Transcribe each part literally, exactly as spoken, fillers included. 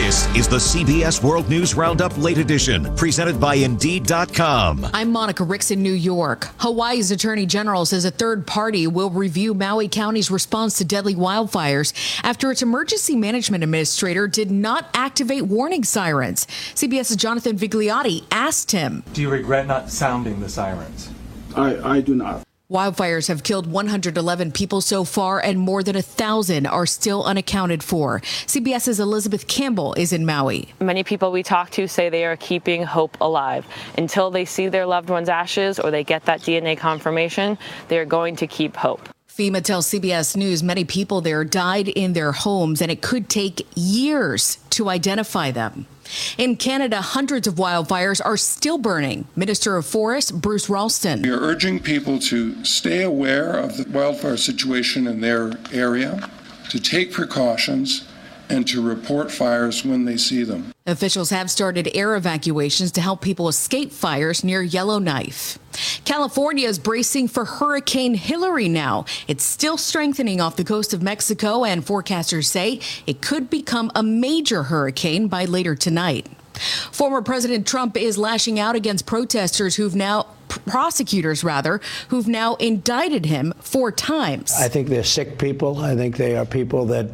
This is the C B S World News Roundup Late Edition, presented by Indeed dot com. I'm Monica Ricks in New York. Hawaii's Attorney General says a third party will review Maui County's response to deadly wildfires after its emergency management administrator did not activate warning sirens. CBS's Jonathan Vigliotti asked him, "Do you regret not sounding the sirens?" I, I do not. Wildfires have killed one hundred eleven people so far, and more than a thousand are still unaccounted for. CBS's Elizabeth Campbell is in Maui. Many people we talk to say they are keeping hope alive. Until they see their loved one's ashes or they get that D N A confirmation, they are going to keep hope. FEMA tells C B S News many people there died in their homes, and it could take years to identify them. In Canada, hundreds of wildfires are still burning. Minister of Forests Bruce Ralston. We are urging people to stay aware of the wildfire situation in their area, to take precautions, and to report fires when they see them. Officials have started air evacuations to help people escape fires near Yellowknife. California is bracing for Hurricane Hillary now. It's still strengthening off the coast of Mexico, and forecasters say it could become a major hurricane by later tonight. Former President Trump is lashing out against protesters who've now, prosecutors rather, who've now indicted him four times. I think they're sick people. I think they are people that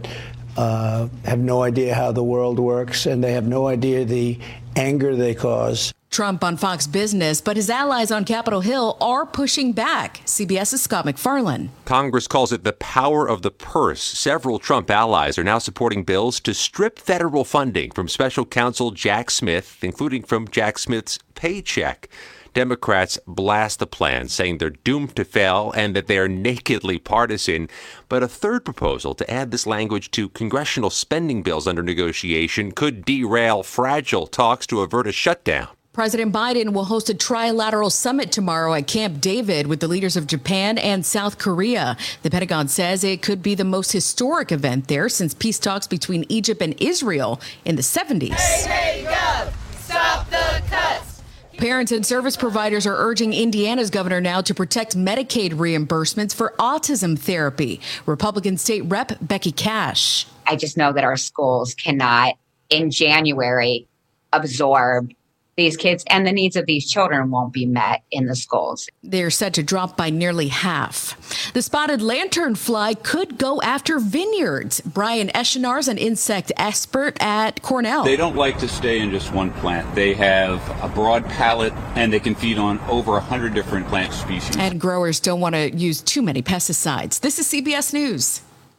uh, have no idea how the world works, and they have no idea the anger they cause. Trump on Fox Business, but his allies on Capitol Hill are pushing back. CBS's Scott McFarlane. Congress calls it the power of the purse. Several Trump allies are now supporting bills to strip federal funding from special counsel Jack Smith, including from Jack Smith's paycheck. Democrats blast the plan, saying they're doomed to fail and that they are nakedly partisan. But a third proposal to add this language to congressional spending bills under negotiation could derail fragile talks to avert a shutdown. President Biden will host a trilateral summit tomorrow at Camp David with the leaders of Japan and South Korea. The Pentagon says it could be the most historic event there since peace talks between Egypt and Israel in the seventies. Hey, hey, Gov, stop the cuts. Parents and service providers are urging Indiana's governor now to protect Medicaid reimbursements for autism therapy. Republican State Rep Becky Cash. I just know that our schools cannot, in January, absorb these kids, and the needs of these children won't be met in the schools. They're set to drop by nearly half. The spotted lanternfly could go after vineyards. Brian Eschenar's an insect expert at Cornell. They don't like to stay in just one plant. They have a broad palette, and they can feed on over one hundred different plant species. And growers don't want to use too many pesticides. This is C B S News.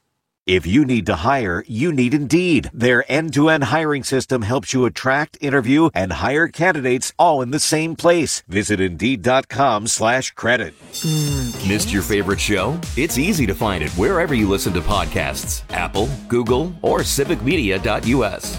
If you need to hire, you need Indeed. Their end-to-end hiring system helps you attract, interview, and hire candidates all in the same place. Visit Indeed.com slash credit. Mm, Missed your favorite show? It's easy to find it wherever you listen to podcasts. Apple, Google, or civic media dot U S.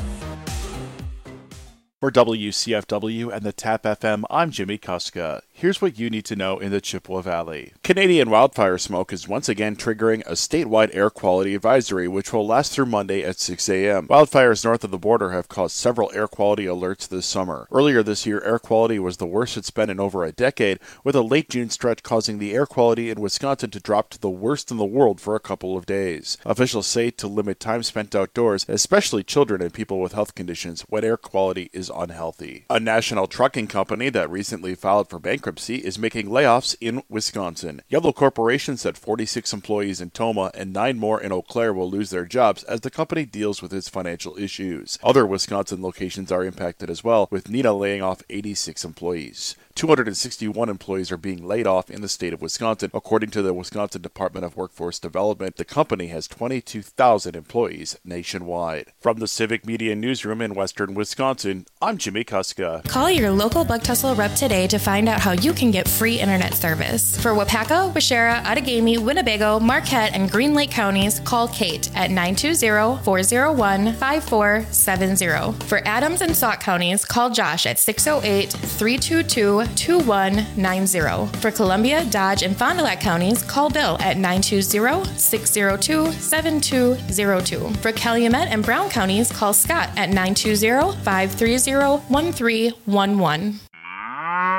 For W C F W and the TAP F M, I'm Jimmy Kuska. Here's what you need to know in the Chippewa Valley. Canadian wildfire smoke is once again triggering a statewide air quality advisory, which will last through Monday at six a.m. Wildfires north of the border have caused several air quality alerts this summer. Earlier this year, air quality was the worst it's been in over a decade, with a late June stretch causing the air quality in Wisconsin to drop to the worst in the world for a couple of days. Officials say to limit time spent outdoors, especially children and people with health conditions, when air quality is unhealthy. A national trucking company that recently filed for bankruptcy is making layoffs in Wisconsin. Yellow Corporation said forty-six employees in Tomah and nine more in Eau Claire will lose their jobs as the company deals with its financial issues. Other Wisconsin locations are impacted as well, with Neenah laying off eighty-six employees. two hundred sixty-one employees are being laid off in the state of Wisconsin. According to the Wisconsin Department of Workforce Development, the company has twenty-two thousand employees nationwide. From the Civic Media Newsroom in Western Wisconsin, I'm Jimmy Kuska. Call your local Bug Tussle rep today to find out how you can get free internet service. For Wapaka, Washera, Outagamie, Winnebago, Marquette, and Green Lake counties, call Kate at nine two zero, four zero one, five four seven zero. For Adams and Sauk counties, call Josh at six oh eight, three two two, two one nine zero. For Columbia, Dodge, and Fond du Lac counties, call Bill at nine two zero, six zero two, seven two zero two. For Calumet and Brown counties, call Scott at nine two zero, five three zero, one three one one.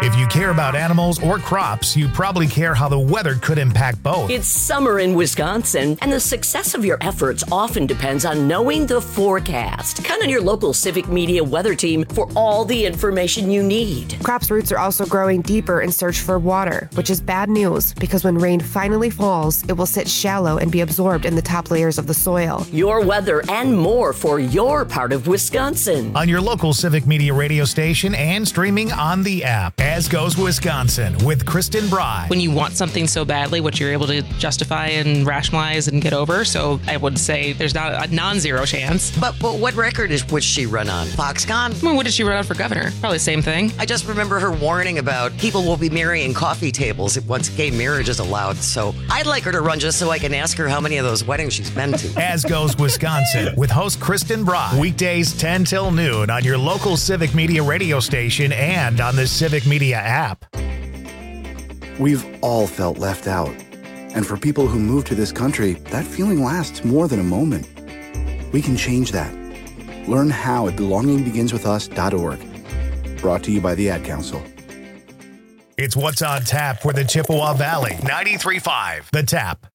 If you care about animals or crops, you probably care how the weather could impact both. It's summer in Wisconsin, and the success of your efforts often depends on knowing the forecast. Count on your local Civic Media weather team for all the information you need. Crops' roots are also growing deeper in search for water, which is bad news because when rain finally falls, it will sit shallow and be absorbed in the top layers of the soil. Your weather and more for your part of Wisconsin. On your local Civic Media radio station and streaming on the app. As Goes Wisconsin with Kristen Bry. When you want something so badly, what you're able to justify and rationalize and get over. So I would say there's not a non-zero chance. But, but what record is would she run on? Foxconn? I mean, what did she run on for governor? Probably the same thing. I just remember her warning about people will be marrying coffee tables once gay marriage is allowed. So I'd like her to run just so I can ask her how many of those weddings she's been to. As Goes Wisconsin with host Kristen Bry. Weekdays ten till noon on your local Civic Media radio station and on the Civic Media app. We've all felt left out. And for people who move to this country, that feeling lasts more than a moment. We can change that. Learn how at belonging begins with us dot org. Brought to you by the Ad Council. It's What's on Tap for the Chippewa Valley. ninety-three point five The Tap.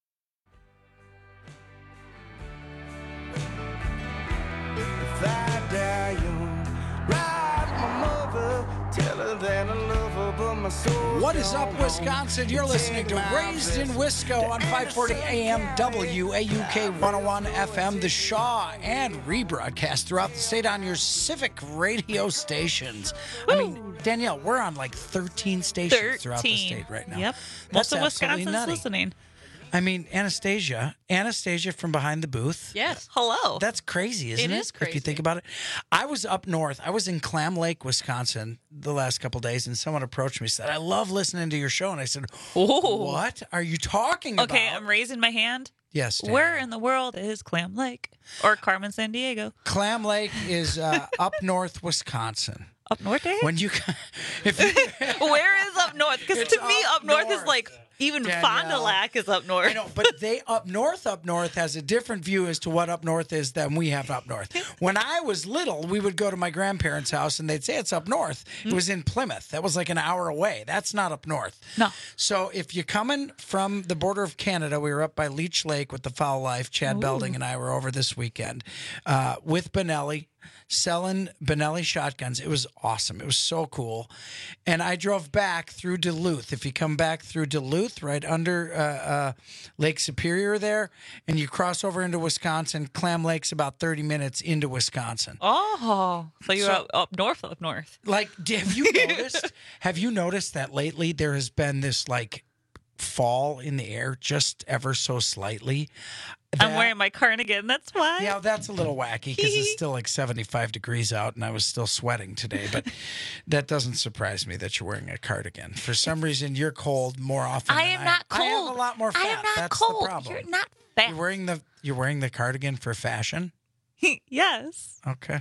What is up, Wisconsin? You're listening to Raised in Wisco on five forty A M W A U K one oh one F M, the Shaw, and rebroadcast throughout the state on your Civic radio stations. Woo. I mean, Danielle, we're on like thirteen stations thirteen throughout the state right now. Yep. That's Most of Wisconsin's nutty. listening. I mean, Anastasia, Anastasia from behind the booth. Yes. Hello. That's crazy, isn't it? It is crazy. If you think about it. I was up north. I was in Clam Lake, Wisconsin the last couple of days, and someone approached me and said, I love listening to your show. And I said, Ooh. What are you talking about? Okay, I'm raising my hand. Yes, Dan. Where in the world is Clam Lake or Carmen San Diego? Clam Lake is uh, up north, Wisconsin. Up north, Dave? When you, if you Where is up north? Because to me, up north, north is like even Danielle. Fond du Lac is up north. I know, but they up north, up north has a different view as to what up north is than we have up north. When I was little, we would go to my grandparents' house and they'd say it's up north. It was in Plymouth. That was like an hour away. That's not up north. No. So if you're coming from the border of Canada, we were up by Leech Lake with the Foul Life. Chad Ooh. Belding and I were over this weekend uh, with Benelli. Selling Benelli shotguns. It was awesome. It was so cool. And I drove back through Duluth. If you come back through Duluth, right under uh, uh, Lake Superior there, and you cross over into Wisconsin, Clam Lake's about thirty minutes into Wisconsin. Oh, so you're So- up, up north, up north. Like, have you noticed? have you noticed that lately there has been this like fall in the air, just ever so slightly? I'm That- wearing my cardigan. That's why. Yeah, that's a little wacky because it's still like seventy-five degrees out and I was still sweating today. But that doesn't surprise me that you're wearing a cardigan. For some reason, you're cold more often I than am not cold. I have a lot more fat. I am not that's cold. the problem. You're not fat. You're wearing the you're wearing the cardigan for fashion? Yes. Okay.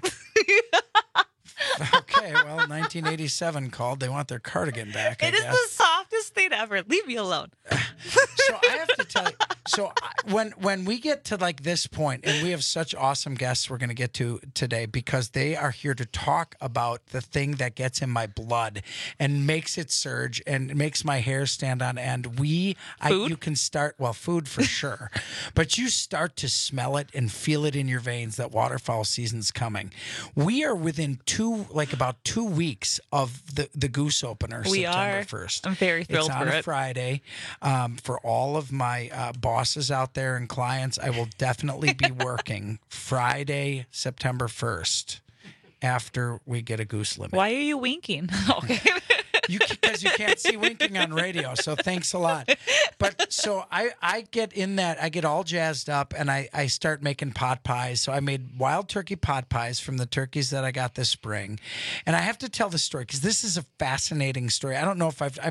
Okay, well, nineteen eighty-seven called. They want their cardigan back, I It is guess. the softest thing ever. Leave me alone. So I have to tell you. So I, when when we get to like this point, and we have such awesome guests we're going to get to today because they are here to talk about the thing that gets in my blood and makes it surge and makes my hair stand on end. We, I, you can start well, food for sure, but you start to smell it and feel it in your veins that waterfowl season's coming. We are within two, like about two weeks of the the goose opener. We September are. first. I'm very thrilled It's on for a it. Friday. Um, for all of my uh, bosses out there and clients, I will definitely be working Friday, September first, after we get a goose limit. Why are you winking? Okay. You because you can't see winking on radio, so thanks a lot. But so I, I get in that, I get all jazzed up and I, I start making pot pies. So I made wild turkey pot pies from the turkeys that I got this spring. And I have to tell the story because this is a fascinating story. I don't know if I've, I may have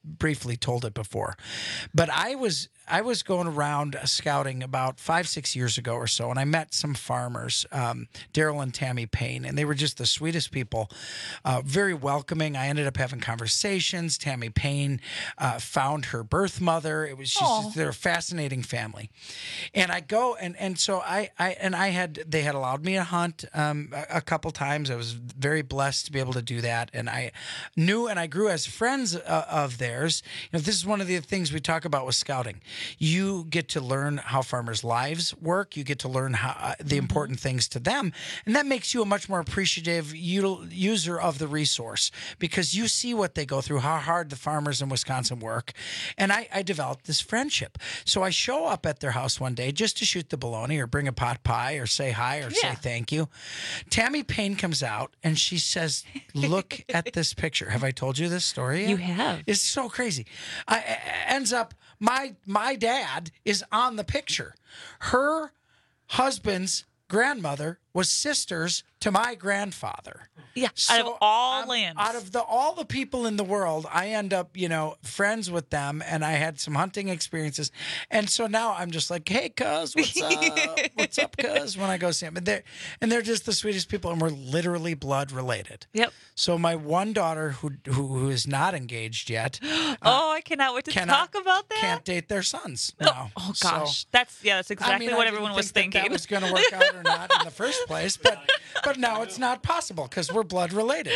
briefly told it before. But I was I was going around scouting about five, six years ago or so, and I met some farmers, um, Daryl and Tammy Payne, and they were just the sweetest people, uh, very welcoming. I ended up having conversations. Tammy Payne uh, found her birth mother. It was just, they're a fascinating family. And I go, and, and so I, I, and I had, they had allowed me to hunt um, a, a couple times. I was very blessed to be able to do that. And I knew, and I grew as friends uh, of theirs. You know, this is one of the things we talk about with scouting. You get to learn how farmers' lives work. You get to learn how uh, the important things to them. And that makes you a much more appreciative util- user of the resource because you see what they go through, how hard the farmers in Wisconsin work. And I, I developed this friendship. So I show up at their house one day just to shoot the bologna or bring a pot pie or say hi or Yeah. say thank you. Tammy Payne comes out and she says, look at this picture. Have I told you this story yet? You have. It's so crazy. I, I- ends up, my my dad is on the picture. Her husband's grandmother was sisters to my grandfather. Yeah, So out of all I'm- lands. out of the all the people in the world, I end up, you know, friends with them, and I had some hunting experiences, and so now I'm just like, hey, cuz, what's up? What's up, cuz? When I go see them, and they're and they're just the sweetest people, and we're literally blood related. Yep. So my one daughter, who who, who is not engaged yet, oh, I cannot wait to cannot- talk about that. can't date their sons now. Oh So- gosh, that's yeah, that's exactly I mean, what I everyone didn't was think that thinking. that was going to work out or not in the first place, but but now it's not possible because we're blood related.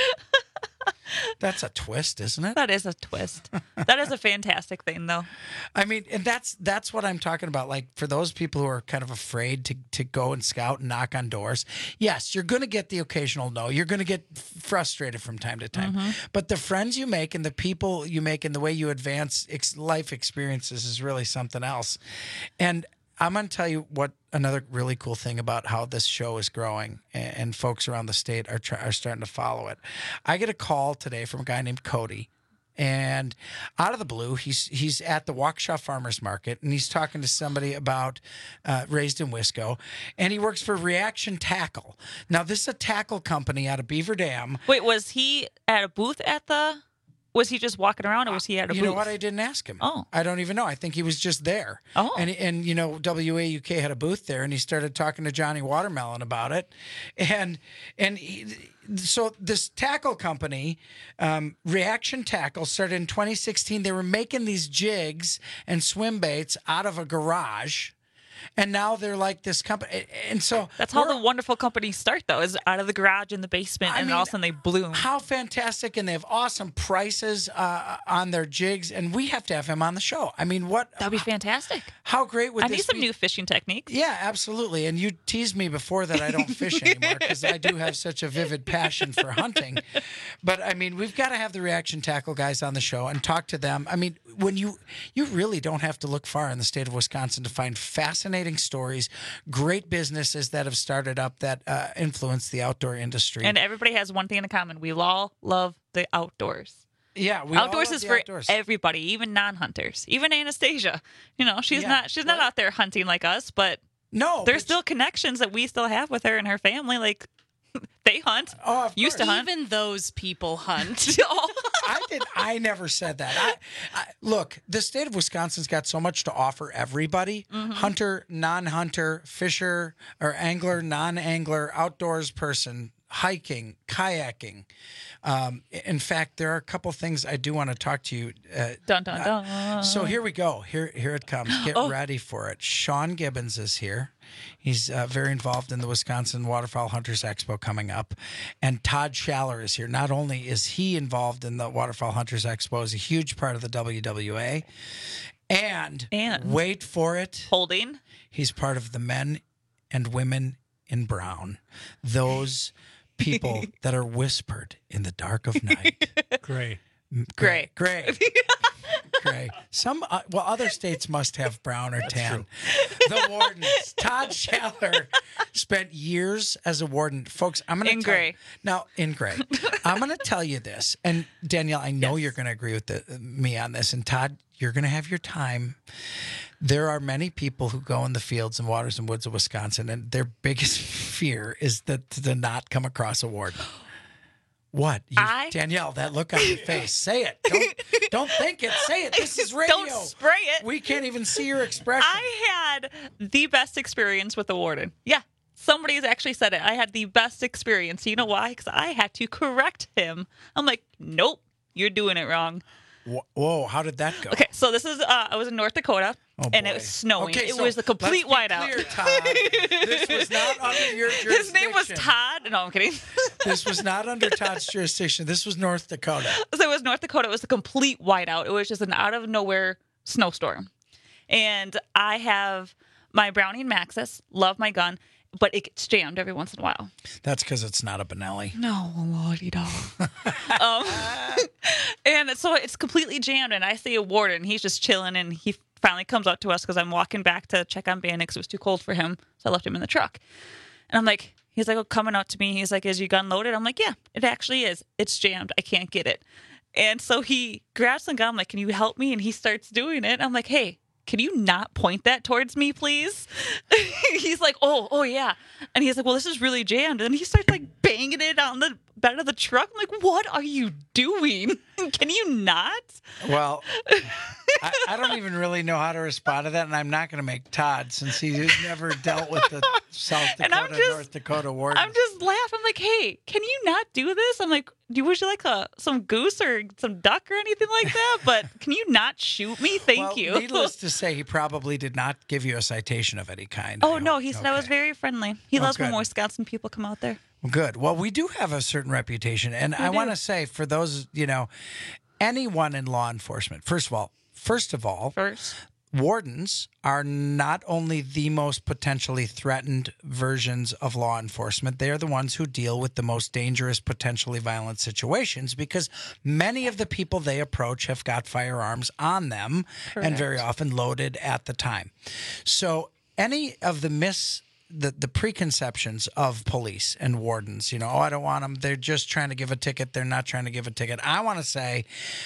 That's a twist, isn't it? That is a twist. That is a fantastic thing, though. I mean, and that's that's what I'm talking about. Like for those people who are kind of afraid to to go and scout and knock on doors, yes, you're going to get the occasional no. You're going to get frustrated from time to time. Mm-hmm. But the friends you make and the people you make and the way you advance ex- life experiences is really something else. And I'm going to tell you what another really cool thing about how this show is growing, and, and folks around the state are try, are starting to follow it. I get a call today from a guy named Cody, and out of the blue, he's he's at the Waukesha Farmers Market, and he's talking to somebody about uh, Raised in Wisco, and he works for Reaction Tackle. Now, this is a tackle company out of Beaver Dam. Wait, was he at a booth at the? Was he just walking around, or was he at a You booth? know what? I didn't ask him. Oh. I don't even know. I think he was just there. Oh. And, and you know, W A U K had a booth there, and he started talking to Johnny Watermelon about it. And and he, so this tackle company, um, Reaction Tackle, started in twenty sixteen. They were making these jigs and swim baits out of a garage. And now they're like this company. And so That's how we're- the wonderful companies start, though, is out of the garage in the basement, I and mean, all of a sudden they bloom. How fantastic. And they have awesome prices uh, on their jigs. And we have to have him on the show. I mean, what? That'd be fantastic. How great would I this need some be? new fishing techniques. Yeah, absolutely. And you teased me before that I don't fish anymore because I do have such a vivid passion for hunting. But I mean, we've got to have the Reaction Tackle guys on the show and talk to them. I mean, when you you really don't have to look far in the state of Wisconsin to find fascinating stories, great businesses that have started up that uh, influence the outdoor industry. And everybody has one thing in common. We all love the outdoors. Yeah, we all outdoors love is the for outdoors. everybody, even non-hunters. Even Anastasia. You know, she's Yeah, not she's not out there hunting like us, but no, there's still connections that we still have with her and her family. Like they hunt. Oh, of used to hunt. Even those people hunt. I did. I never said that. I, I, look, the state of Wisconsin's got so much to offer everybody: Mm-hmm. hunter, non-hunter, fisher or angler, non-angler, outdoors person, hiking, kayaking. Um, in fact, there are a couple things I do want to talk to you. Uh, Dun dun dun. uh, so here we go. Here, here it comes. Get Oh. ready for it. Sean Gibbons is here. He's uh, very involved in the Wisconsin Waterfowl Hunters Expo coming up. And Todd Schaller is here. Not only is he involved in the Waterfowl Hunters Expo, he's a huge part of the W W A. And, And wait for it, holding. he's part of the Men and Women in Brown. Those people that are whispered in the dark of night. Great. Gray. Gray. Gray. Some, uh, well, other states must have brown or tan. The wardens. Todd Schaller spent years as a warden. Folks, I'm going to In tell gray. you. Now, in gray. I'm going to tell you this. And Danielle, I know you're going to agree with the, me on this. And Todd, you're going to have your time. There are many people who go in the fields and waters and woods of Wisconsin, and their biggest fear is that to not come across a warden. What? You, I- Danielle, that look on your face. Say it. Don't, don't think it. Say it. This is radio. Don't spray it. We can't even see your expression. I had the best experience with the warden. Yeah. Somebody's actually said it. I had the best experience. You know why? Because I had to correct him. I'm like, nope, you're doing it wrong. Whoa, how did that go? Okay, so this is, uh, I was in North Dakota, Oh, and boy. it was snowing. Okay, it so was the complete let's be whiteout. clear, Todd. This was not under your jurisdiction. His name was Todd. No, I'm kidding. This was not under Todd's jurisdiction. This was North Dakota. So it was North Dakota. It was a complete whiteout. It was just an out of nowhere snowstorm. And I have my Browning Maxus, love my gun, but it gets jammed every once in a while. That's because it's not a Benelli. No, lordy dog. um, and so it's completely jammed, and I see a warden. He's just chilling, and he finally comes up to us because I'm walking back to check on Bandit because it was too cold for him, so I left him in the truck. And I'm like, he's like, oh, coming up to me. He's like, is your gun loaded? I'm like, yeah, it actually is. It's jammed. I can't get it. And so he grabs the gun. I'm like, can you help me? And he starts doing it. I'm like, hey, can you not point that towards me, please? He's like, oh, oh, yeah. And he's like, well, this is really jammed. And he starts, like, banging it on the bed of the truck. I'm like, what are you doing? Can you not? Well, I, I don't even really know how to respond to that, and I'm not going to make Todd since he's never dealt with the South And I'm Dakota, just- North Dakota warden. I'm just laughing. I'm like, hey, can you not do this? I'm like, do you, would you like a, some goose or some duck or anything like that? But can you not shoot me? Thank well, you. Needless to say, he probably did not give you a citation of any kind. Oh, no, he said I was very friendly. He Oh, loves when good. Wisconsin people come out there. Good. Well, we do have a certain reputation. And We I do. want to say for those, you know, anyone in law enforcement, first of all, first of all, first. Wardens are not only the most potentially threatened versions of law enforcement, they are the ones who deal with the most dangerous, potentially violent situations because many of the people they approach have got firearms on them and very Correct. often loaded at the time. So any of the mis the, the preconceptions of police and wardens, you know, oh, I don't want them. They're just trying to give a ticket. They're not trying to give a ticket. I want to say,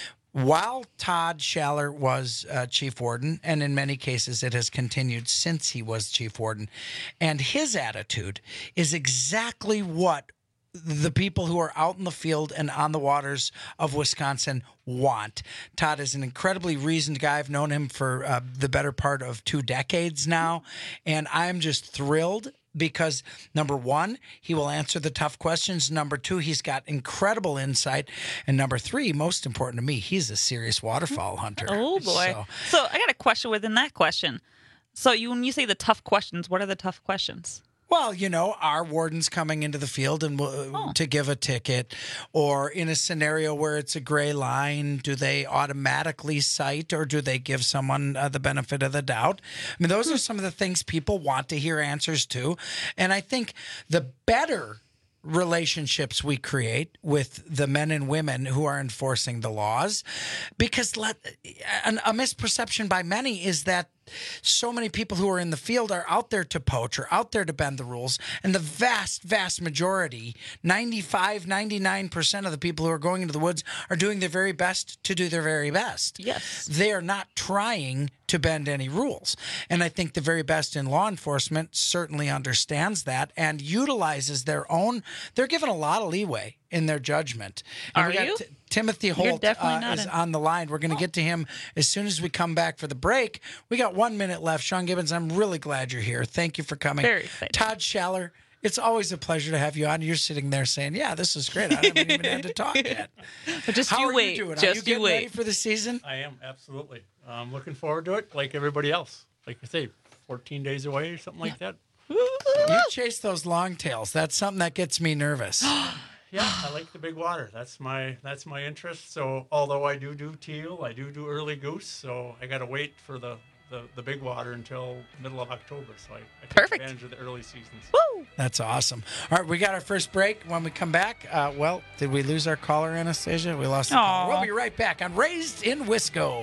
while Todd Schaller was uh, chief warden, and in many cases it has continued since he was chief warden, and his attitude is exactly what the people who are out in the field and on the waters of Wisconsin want. Todd is an incredibly reasoned guy. I've known him for uh, the better part of two decades now, and I'm just thrilled because, number one, he will answer the tough questions. Number two, he's got incredible insight. And number three, most important to me, he's a serious waterfowl hunter. Oh, boy. So, So I got a question within that question. So you when you say the tough questions, what are the tough questions? well, you know, are wardens coming into the field and uh, to give a ticket? Or in a scenario where it's a gray line, do they automatically cite or do they give someone uh, the benefit of the doubt? I mean, those are some of the things people want to hear answers to. And I think the better relationships we create with the men and women who are enforcing the laws, because let, an, a misperception by many is that so many people who are in the field are out there to poach or out there to bend the rules. And the vast, vast majority, ninety-five, ninety-nine percent of the people who are going into the woods are doing their very best to do their very best. Yes. They are not trying to bend any rules. And I think the very best in law enforcement certainly understands that and utilizes their own, they're given a lot of leeway in their judgment. And Are we got you? T- Timothy You're Holt definitely uh, not is in- on the line. We're going to get to him as soon as we come back for the break. We got one minute left. Sean Gibbons, I'm really glad you're here. Thank you for coming. Very excited. Todd Schaller, it's always a pleasure to have you on. You're sitting there saying, yeah, this is great. I haven't even had to talk yet. But just How you are wait. you doing? are Just you you getting wait. ready for the season? I am, absolutely. I'm looking forward to it like everybody else. Like I say, fourteen days away or something like that. You chase those long tails. That's something that gets me nervous. Yeah, I like the big water. That's my that's my interest. So although I do do teal, I do do early goose. So I got to wait for the, the, the big water until middle of October. So I, I take Perfect. advantage of the early seasons. Woo! That's awesome. All right, we got our first break. When we come back, uh, well, did we lose our caller, Anastasia? We lost the caller. Aw. We'll be right back on Raised in Wisco.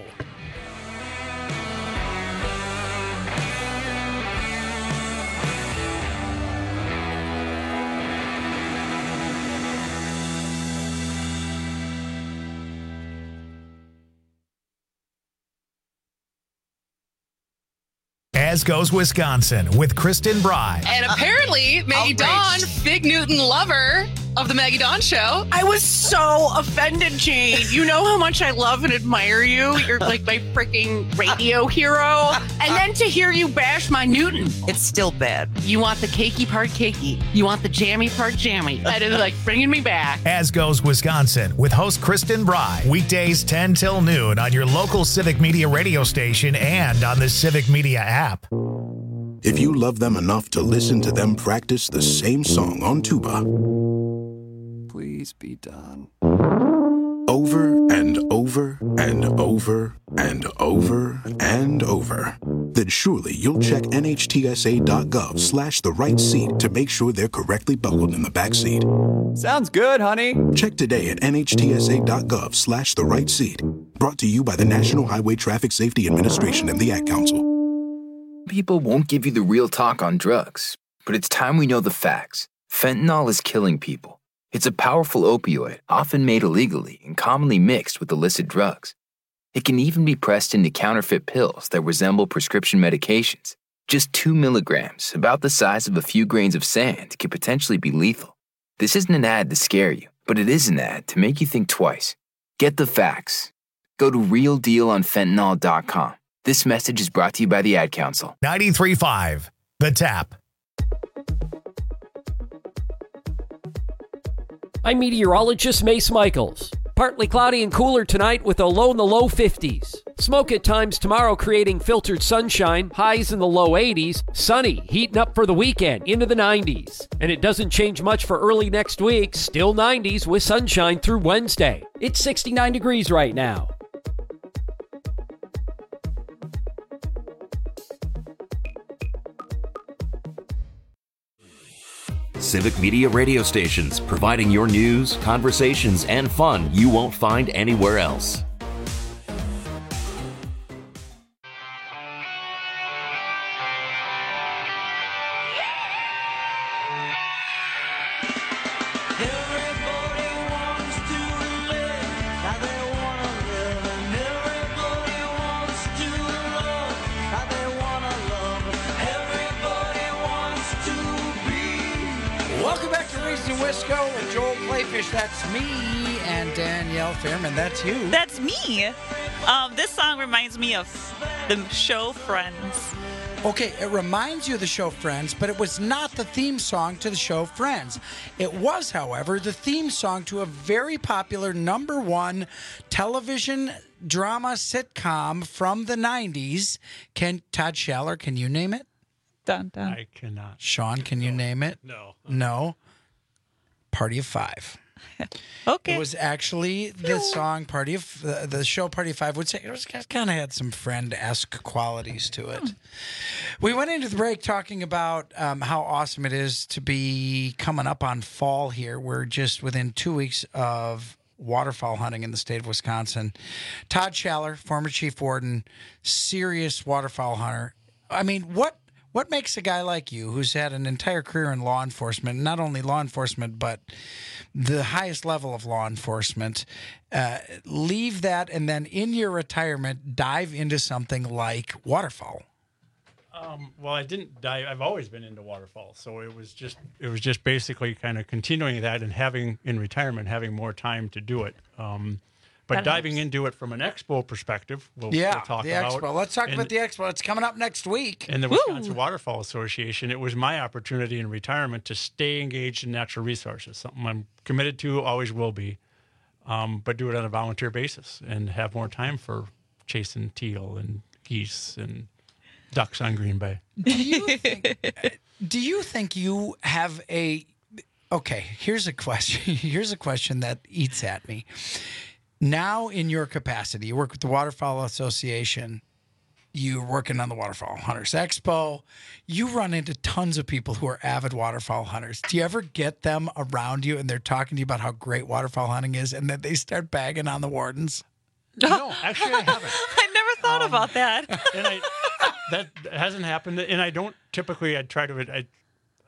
As Goes Wisconsin with Kristen Bry. And apparently, May Outraged. Dawn, Fig Newton lover, of the Maggie Dawn Show. I was so offended, Jane. You know how much I love and admire you. You're like my freaking radio hero. And then to hear you bash my Newton. It's still bad. You want the cakey part cakey. You want the jammy part jammy. That is like bringing me back. As goes Wisconsin with host Kristen Bry. Weekdays ten till noon on your local Civic Media radio station and on the Civic Media app. If you love them enough to listen to them practice the same song on tuba, please be done. Over and over and over and over and over, then surely you'll check nhtsa.gov slash the right seat to make sure they're correctly buckled in the back seat. Sounds good, honey. Check today at nhtsa.gov slash the right seat. Brought to you by the National Highway Traffic Safety Administration and the Ad Council. People won't give you the real talk on drugs, but it's time we know the facts. Fentanyl is killing people. It's a powerful opioid, often made illegally and commonly mixed with illicit drugs. It can even be pressed into counterfeit pills that resemble prescription medications. Just two milligrams, about the size of a few grains of sand, can potentially be lethal. This isn't an ad to scare you, but it is an ad to make you think twice. Get the facts. Go to real deal on fentanyl dot com. This message is brought to you by the Ad Council. ninety-three point five The Tap. I'm meteorologist Mace Michaels. Partly cloudy and cooler tonight with a low in the low fifties. Smoke at times tomorrow creating filtered sunshine, highs in the low eighties. Sunny, heating up for the weekend into the nineties. And it doesn't change much for early next week, still nineties with sunshine through Wednesday. It's sixty-nine degrees right now. Civic Media radio stations, providing your news, conversations, and fun you won't find anywhere else. That's me, and Danielle Fairman, that's you. That's me. Um, this song reminds me of the show Friends. Okay, it reminds you of the show Friends, but it was not the theme song to the show Friends. It was, however, the theme song to a very popular number one television drama sitcom from the nineties. Can Todd Schaller, can you name it? Dun, dun. I cannot. Sean, can you name it? No. No. Party of Five. Okay. It was actually the song Party of the, the show Party of Five would say it was kind of had some Friend-esque qualities to it. Hmm. We went into the break talking about um, how awesome it is to be coming up on fall here. We're just within two weeks of waterfowl hunting in the state of Wisconsin. Todd Schaller, former chief warden, serious waterfowl hunter. I mean, what What makes a guy like you, who's had an entire career in law enforcement, not only law enforcement, but the highest level of law enforcement, uh, leave that and then in your retirement dive into something like waterfowl? Um, well, I didn't dive. I've always been into waterfowl, so it was just it was just basically kind of continuing that and having in retirement having more time to do it. Um, But That diving helps. into it from an expo perspective, we'll, yeah, we'll talk the about. expo. Let's talk And- about the expo. It's coming up next week. In the Woo! Wisconsin Waterfowl Association, it was my opportunity in retirement to stay engaged in natural resources, something I'm committed to, always will be, um, but do it on a volunteer basis and have more time for chasing teal and geese and ducks on Green Bay. Do you think, do you think you have a... Okay, here's a question. Here's a question that eats at me. Now, in your capacity, you work with the Waterfowl Association, you're working on the Waterfowl Hunters Expo, you run into tons of people who are avid waterfowl hunters. Do you ever get them around you and they're talking to you about how great waterfowl hunting is and then they start bagging on the wardens? No, actually, I haven't. I never thought Um, about that. and I that hasn't happened. And I don't typically. I try to. I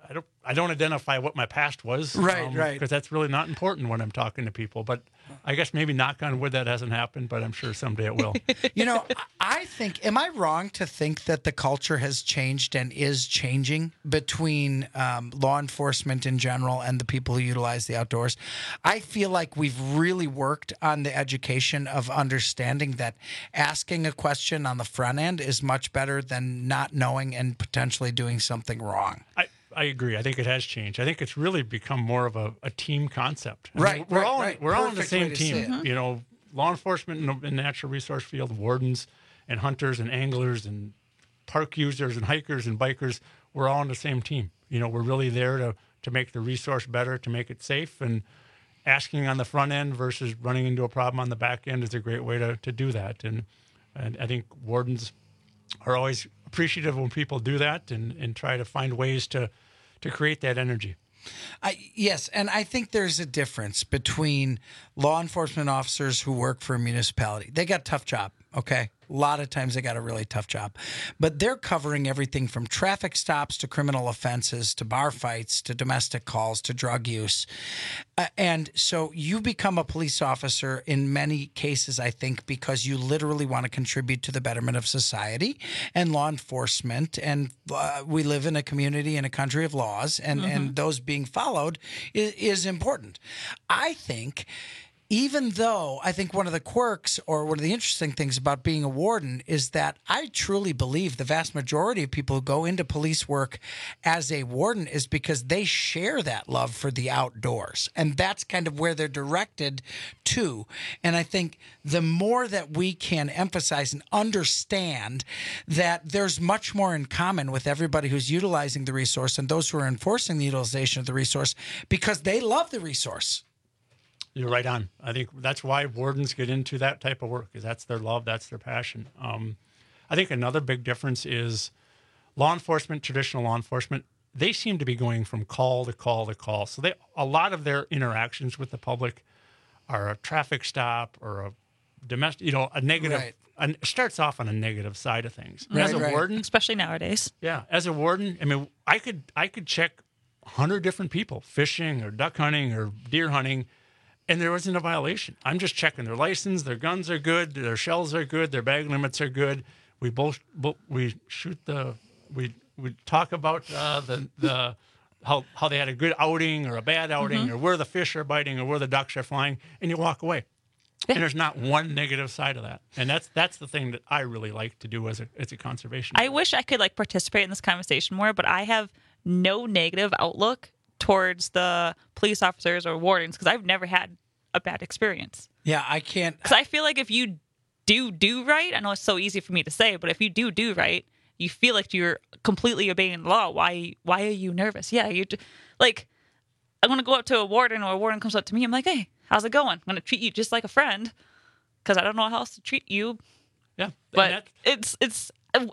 I don't I don't identify what my past was. Right, right. Because that's really not important when I'm talking to people. But I guess maybe knock on wood that hasn't happened, but I'm sure someday it will. You know, I think, am I wrong to think that the culture has changed and is changing between um, law enforcement in general and the people who utilize the outdoors? I feel like we've really worked on the education of understanding that asking a question on the front end is much better than not knowing and potentially doing something wrong. I, I agree. I think it has changed. I think it's really become more of a, a team concept. I mean, Right, we're right, all right. we're all in the Perfect same way to say team. it. Mhm. You know, law enforcement in the in natural resource field, wardens and hunters and anglers and park users and hikers and bikers. We're all on the same team. You know, we're really there to to make the resource better, to make it safe, and asking on the front end versus running into a problem on the back end is a great way to to do that. And and I think wardens are always appreciative when people do that and and try to find ways to to create that energy. I, yes, and I think there's a difference between law enforcement officers who work for a municipality. They got a tough job, okay? A lot of times they got a really tough job. But they're covering everything from traffic stops to criminal offenses to bar fights to domestic calls to drug use. Uh, and so you become a police officer in many cases, I think, because you literally want to contribute to the betterment of society and law enforcement. And uh, we live in a community and a country of laws, and, Mhm. and those being followed is, is important. I think even though I think one of the quirks or one of the interesting things about being a warden is that I truly believe the vast majority of people who go into police work as a warden is because they share that love for the outdoors. And that's kind of where they're directed to. And I think the more that we can emphasize and understand that there's much more in common with everybody who's utilizing the resource and those who are enforcing the utilization of the resource because they love the resource. You're right on. I think that's why wardens get into that type of work, is that's their love, that's their passion. Um, I think another big difference is law enforcement, traditional law enforcement, they seem to be going from call to call to call. So they a lot of their interactions with the public are a traffic stop or a domestic, you know, a negative. Right. A, it starts off on a negative side of things. Right, as a right. warden, especially nowadays. yeah, as a warden, I mean, I could I could check a hundred different people fishing or duck hunting or deer hunting, and there wasn't a violation. I'm just checking their license, their guns are good, their shells are good, their bag limits are good. We both, bo- we shoot the, we we talk about uh, the the how how they had a good outing or a bad outing, Mhm. or where the fish are biting or where the ducks are flying, and you walk away. And there's not one negative side of that, and that's that's the thing that I really like to do as a as a conservation. I wish I could like participate in this conversation more, but I have no negative outlook towards the police officers or wardens because I've never had a bad experience. Yeah, I can't. Because I feel like if you do do right, I know it's so easy for me to say, but if you do do right, you feel like you're completely obeying the law. Why why are you nervous? Yeah, you like. I'm gonna go up to a warden, or a warden comes up to me. I'm like, hey, how's it going? I'm gonna treat you just like a friend because I don't know how else to treat you. Yeah, but it's it's.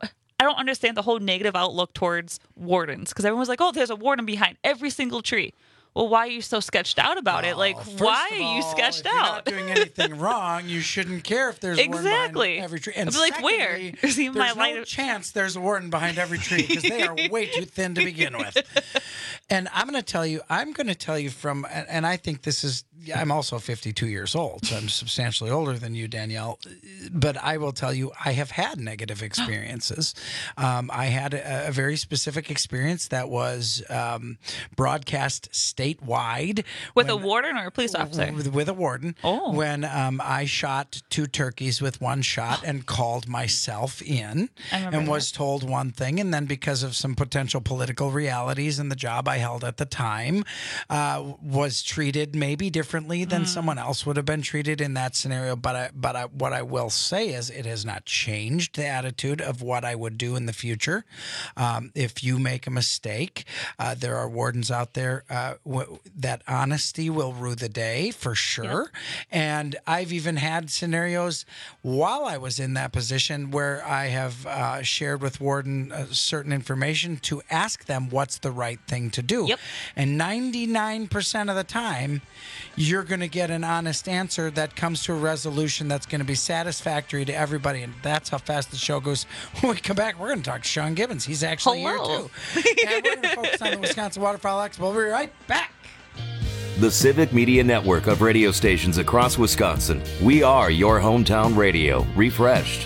I don't understand the whole negative outlook towards wardens because everyone's like, oh, there's a warden behind every single tree. Well, why are you so sketched out about it? Like, First why of are you all, sketched if you're out? not doing anything wrong, you shouldn't care if there's a warden Exactly. behind every tree. And I'd be like, where? secondly, Is he in my there's no line of- chance there's a warden behind every tree because they are way too thin to begin with. And I'm going to tell you, I'm going to tell you from, and and I think this is, I'm also fifty-two years old, so I'm substantially older than you, Danielle. But I will tell you, I have had negative experiences. Um, I had a, a very specific experience that was um, broadcast statewide. With a warden or a police officer? With, with a warden. Oh. When um, I shot two turkeys with one shot and called myself in I remember and was told one thing. And then because of some potential political realities and the job I held at the time, uh, was treated maybe differently than Mm. someone else would have been treated in that scenario. But I, but I, what I will say is it has not changed the attitude of what I would do in the future. Um, if you make a mistake, uh, there are wardens out there uh, w- that honesty will rue the day for sure. And I've even had scenarios while I was in that position where I have uh, shared with warden uh, certain information to ask them what's the right thing to do. Yep. And ninety-nine percent of the time, you're going to get an honest answer that comes to a resolution that's going to be satisfactory to everybody. And that's how fast the show goes. When we come back, we're going to talk to Sean Gibbons. He's actually Hello. here, too. And we're going to focus on the Wisconsin Waterfowl Expo. We'll be right back. The Civic Media Network of radio stations across Wisconsin. We are your hometown radio, refreshed.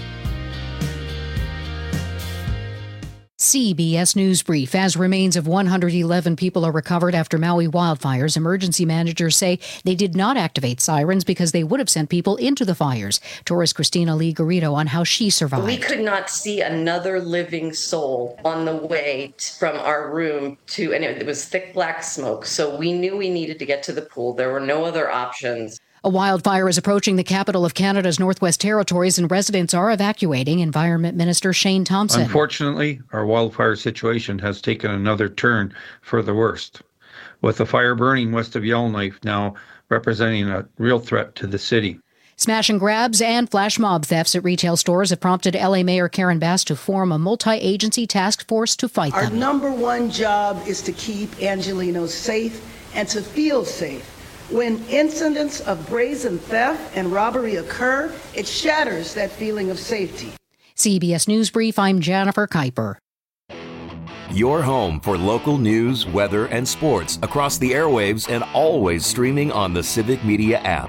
C B S News Brief. As remains of one hundred eleven people are recovered after Maui wildfires, emergency managers say they did not activate sirens because they would have sent people into the fires. Tourist Christina Lee Garrido on how she survived. We could not see another living soul on the way t- from our room to, and it, it was thick black smoke. So we knew we needed to get to the pool. There were no other options. A wildfire is approaching the capital of Canada's Northwest Territories, and residents are evacuating. Environment Minister Shane Thompson. Unfortunately, our wildfire situation has taken another turn for the worst, with the fire burning west of Yellowknife now representing a real threat to the city. Smash and grabs and flash mob thefts at retail stores have prompted L A Mayor Karen Bass to form a multi-agency task force to fight Our them. number one job is to keep Angelenos safe and to feel safe. When incidents of brazen theft and robbery occur, it shatters that feeling of safety. C B S News Brief, I'm Jennifer Kuiper. Your home for local news, weather, and sports across the airwaves and always streaming on the Civic Media app.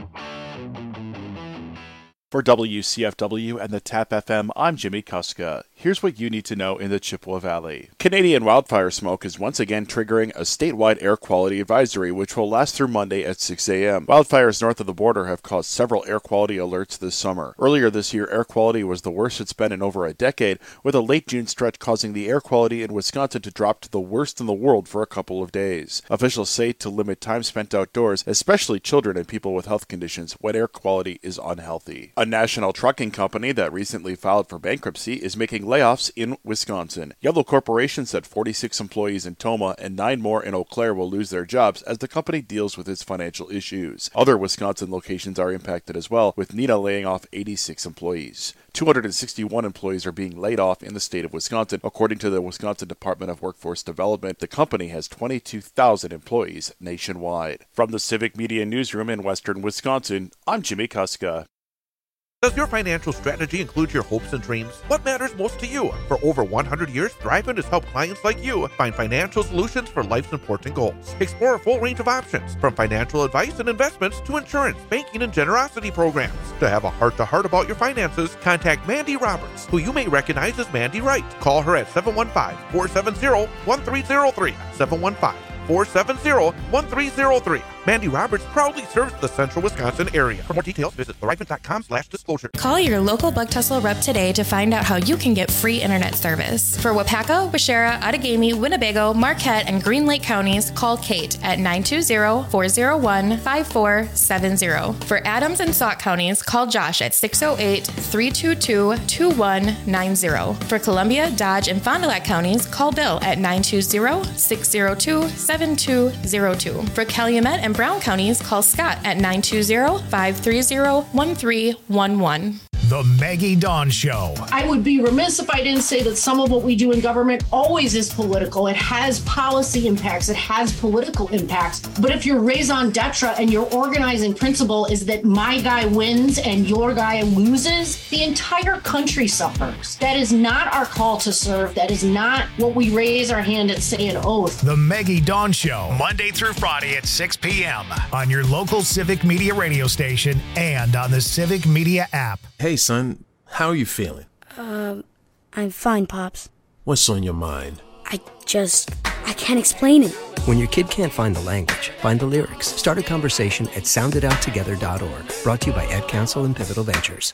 For W C F W and the TAP F M, I'm Jimmy Kuska. Here's what you need to know in the Chippewa Valley. Canadian wildfire smoke is once again triggering a statewide air quality advisory, which will last through Monday at six a.m. Wildfires north of the border have caused several air quality alerts this summer. Earlier this year, air quality was the worst it's been in over a decade, with a late June stretch causing the air quality in Wisconsin to drop to the worst in the world for a couple of days. Officials say to limit time spent outdoors, especially children and people with health conditions, when air quality is unhealthy. A national trucking company that recently filed for bankruptcy is making layoffs in Wisconsin. Yellow Corporation said forty-six employees in Tomah and nine more in Eau Claire will lose their jobs as the company deals with its financial issues. Other Wisconsin locations are impacted as well, with Neenah laying off eighty-six employees. two hundred sixty-one employees are being laid off in the state of Wisconsin. According to the Wisconsin Department of Workforce Development, the company has twenty-two thousand employees nationwide. From the Civic Media Newsroom in Western Wisconsin, I'm Jimmy Kuska. Does your financial strategy include your hopes and dreams? What matters most to you? For over one hundred years, Thrivent has helped clients like you find financial solutions for life's important goals. Explore a full range of options, from financial advice and investments to insurance, banking, and generosity programs. To have a heart-to-heart about your finances, contact Mandy Roberts, who you may recognize as Mandy Wright. Call her at seven one five, four seven zero, one three zero three, seven one five, four seven zero, one three zero three. Mandy Roberts proudly serves the central Wisconsin area. For more details, visit thrivent.com slash disclosure. Call your local Bug Tussle rep today to find out how you can get free internet service. For Wapaka, Washera, Outagamie, Winnebago, Marquette, and Green Lake counties, call Kate at nine two zero, four zero one, five four seven zero. For Adams and Sauk counties, call Josh at six oh eight, three two two, two one nine zero. For Columbia, Dodge, and Fond du Lac counties, call Bill at nine two zero, six zero two, seven two zero two. For Calumet and Brown counties, call Scott at nine two zero, five three zero, one three one one. The Maggie Dawn Show. I would be remiss if I didn't say that some of what we do in government always is political. It has policy impacts. It has political impacts. But if your raison d'etre and your organizing principle is that my guy wins and your guy loses, the entire country suffers. That is not our call to serve. That is not what we raise our hand and say an oath. The Maggie Dawn Show, Monday through Friday at six p.m. on your local Civic Media radio station and on the Civic Media app. Hey, son, how are you feeling? Um, I'm fine, Pops. What's on your mind? I just, I can't explain it. When your kid can't find the language, find the lyrics. Start a conversation at sound it out together dot org. Brought to you by Ad Council and Pivotal Ventures.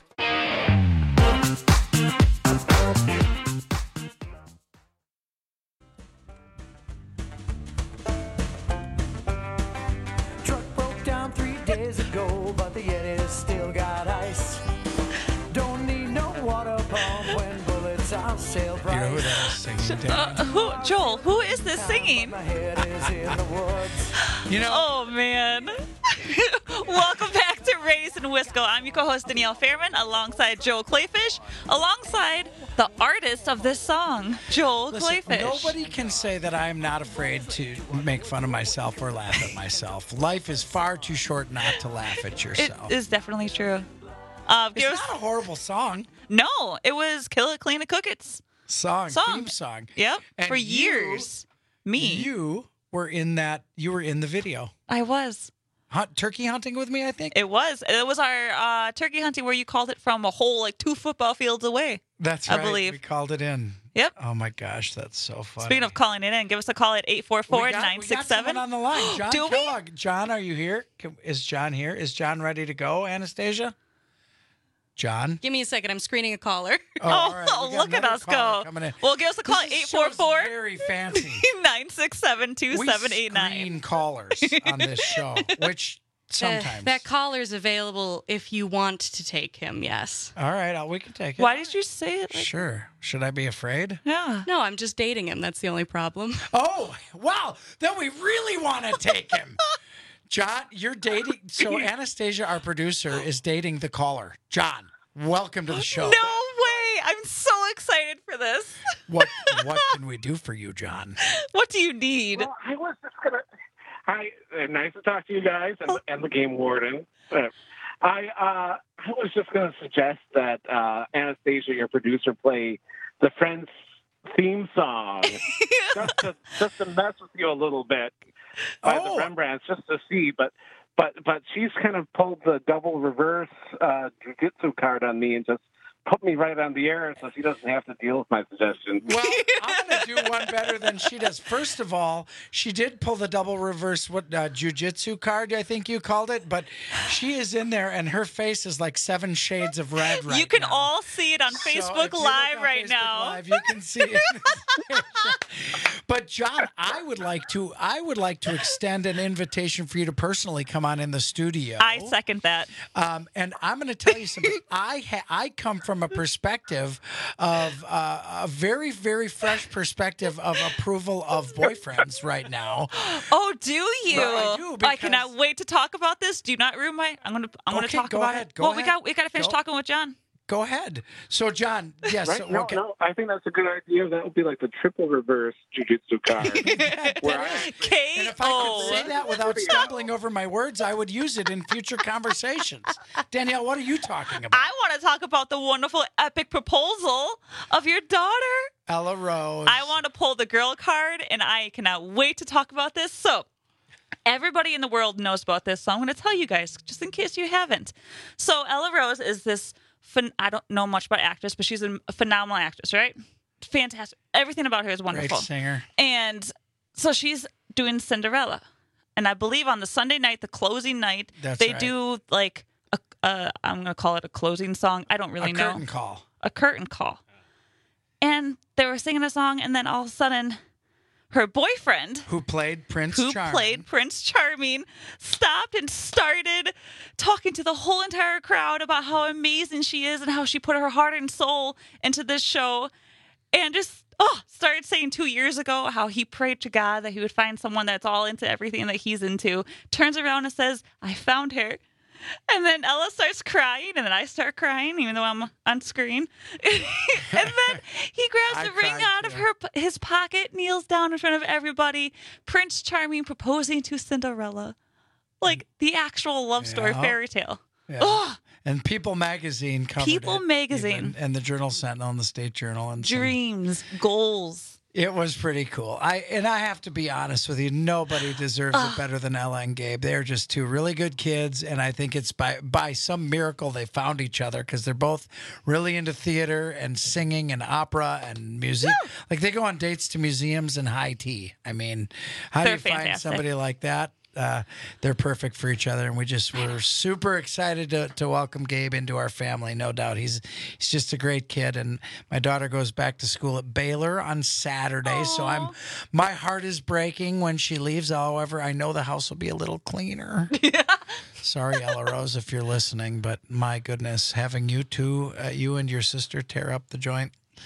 Truck broke down three days ago, but the Yeti still got ice. Don't need no water pump when bullets are sale price. You know who that is singing? Uh, who, Joel, who is this singing? You know, oh man. Welcome back to to Raised in Wisco. I'm your co-host Danielle Fairman, alongside Joel Clayfish, alongside the artist of this song, Joel Listen, Clayfish. nobody can say that I am not afraid to make fun of myself or laugh at myself. Life is far too short not to laugh at It yourself. is definitely true. Uh, it's give us- not a horrible song. No, it was Kill It, Clean It, Cook It's. Song, Song. theme song. Yep, And for you- years. Me. You were in that. You were in the video. I was. Hunt, turkey hunting with me, I think. It was. It was our uh, turkey hunting where you called it from a whole like two football fields away. That's I right. believe. We called it in. Yep. Oh my gosh, that's so funny. Speaking of calling it in, give us a call at eight four four, nine six seven. on the line. John Do we? Kellogg. John, are you here? Can- Is John here? Is John ready to go, Anastasia? John? Give me a second. I'm screening a caller. Oh, all right. Oh, We got look at another us caller go. coming in. Well, give us a call at This eight four four, show's very fancy. nine six seven, two seven eight nine. We screen callers on this show, which sometimes. Uh, that caller's available if you want to take him, yes. All right, uh, we can take it. Why did you say it? Like- Sure. Should I be afraid? Yeah. No, I'm just dating him. That's the only problem. Oh, wow. Then we really want to take him. John, you're dating. So Anastasia, our producer, is dating the caller. John, welcome to the show. No way. I'm so excited for this. What What can we do for you, John? What do you need? Well, I was just gonna. Hi, uh, nice to talk to you guys and, and the game warden. Uh, I uh, I was just gonna suggest that uh, Anastasia, your producer, play the Friends theme song just to just to mess with you a little bit by Oh. the Rembrandts, just to see. But but but she's kind of pulled the double reverse uh, jujitsu card on me and just put me right on the air so she doesn't have to deal with my suggestion. Well, I'm going to do one better than she does. First of all, she did pull the double reverse what uh, jujitsu card, I think you called it, but she is in there and her face is like seven shades of red right you can now. all see it on So if Facebook you look Live on right Facebook now. Live, you can see it. But John, I would like to I would like to extend an invitation for you to personally come on in the studio. I second that. Um, and I'm going to tell you something. I ha- I come from a perspective of uh, a very very fresh perspective of approval of boyfriends right now. Oh, do you? Well, I do, I cannot wait to talk about this. Do not ruin my. I'm gonna. I'm gonna Okay, talk go about ahead, it. go well, we ahead. got we got to finish Go. talking with John. Go ahead. So John, yes. Right? so No, okay. no, I think that's a good idea. That would be like the triple reverse jujitsu card. where I, K And if I O. could say that without stumbling over my words, I would use it in future conversations. Danielle, what are you talking about? I want to talk about the wonderful epic proposal of your daughter. Ella Rose. I want to pull the girl card, and I cannot wait to talk about this. So, everybody in the world knows about this, so I'm going to tell you guys, just in case you haven't. So, Ella Rose is this, phen- I don't know much about actress, but she's a phenomenal actress, right? Fantastic. Everything about her is wonderful. Great singer. And so she's doing Cinderella. And I believe on the Sunday night, the closing night, That's they right. do like, a, a, I'm going to call it a closing song. I don't really a know. curtain call. A curtain call. And they were singing a song, and then all of a sudden, her boyfriend, Who played Prince who Charming. played Prince Charming, stopped and started talking to the whole entire crowd about how amazing she is and how she put her heart and soul into this show, and just oh, started saying two years ago how he prayed to God that he would find someone that's all into everything that he's into. Turns around and says, "I found her." And then Ella starts crying, and then I start crying, even though I'm on screen. And then he grabs I the ring cried out of her his pocket, kneels down in front of everybody. Prince Charming proposing to Cinderella, like the actual love story Yeah. fairy tale. Yeah. Oh, And People Magazine covered People it, Magazine. even, and the Journal Sentinel and the State Journal and some- dreams, goals. It was pretty cool. I and I have to be honest with you, nobody deserves it better than Ella and Gabe. They're just two really good kids, and I think it's by by some miracle they found each other because they're both really into theater and singing and opera and music. Like they go on dates to museums and high tea. I mean, how They're do you find fantastic. somebody like that? Uh, they're perfect for each other, and we just we're super excited to, to welcome Gabe into our family. No doubt, he's he's just a great kid. And my daughter goes back to school at Baylor on Saturday, so I'm my heart is breaking when she leaves. However, I know the house will be a little cleaner. Sorry, Ella Rose, if you're listening, but my goodness, having you two, uh, you and your sister, tear up the joint.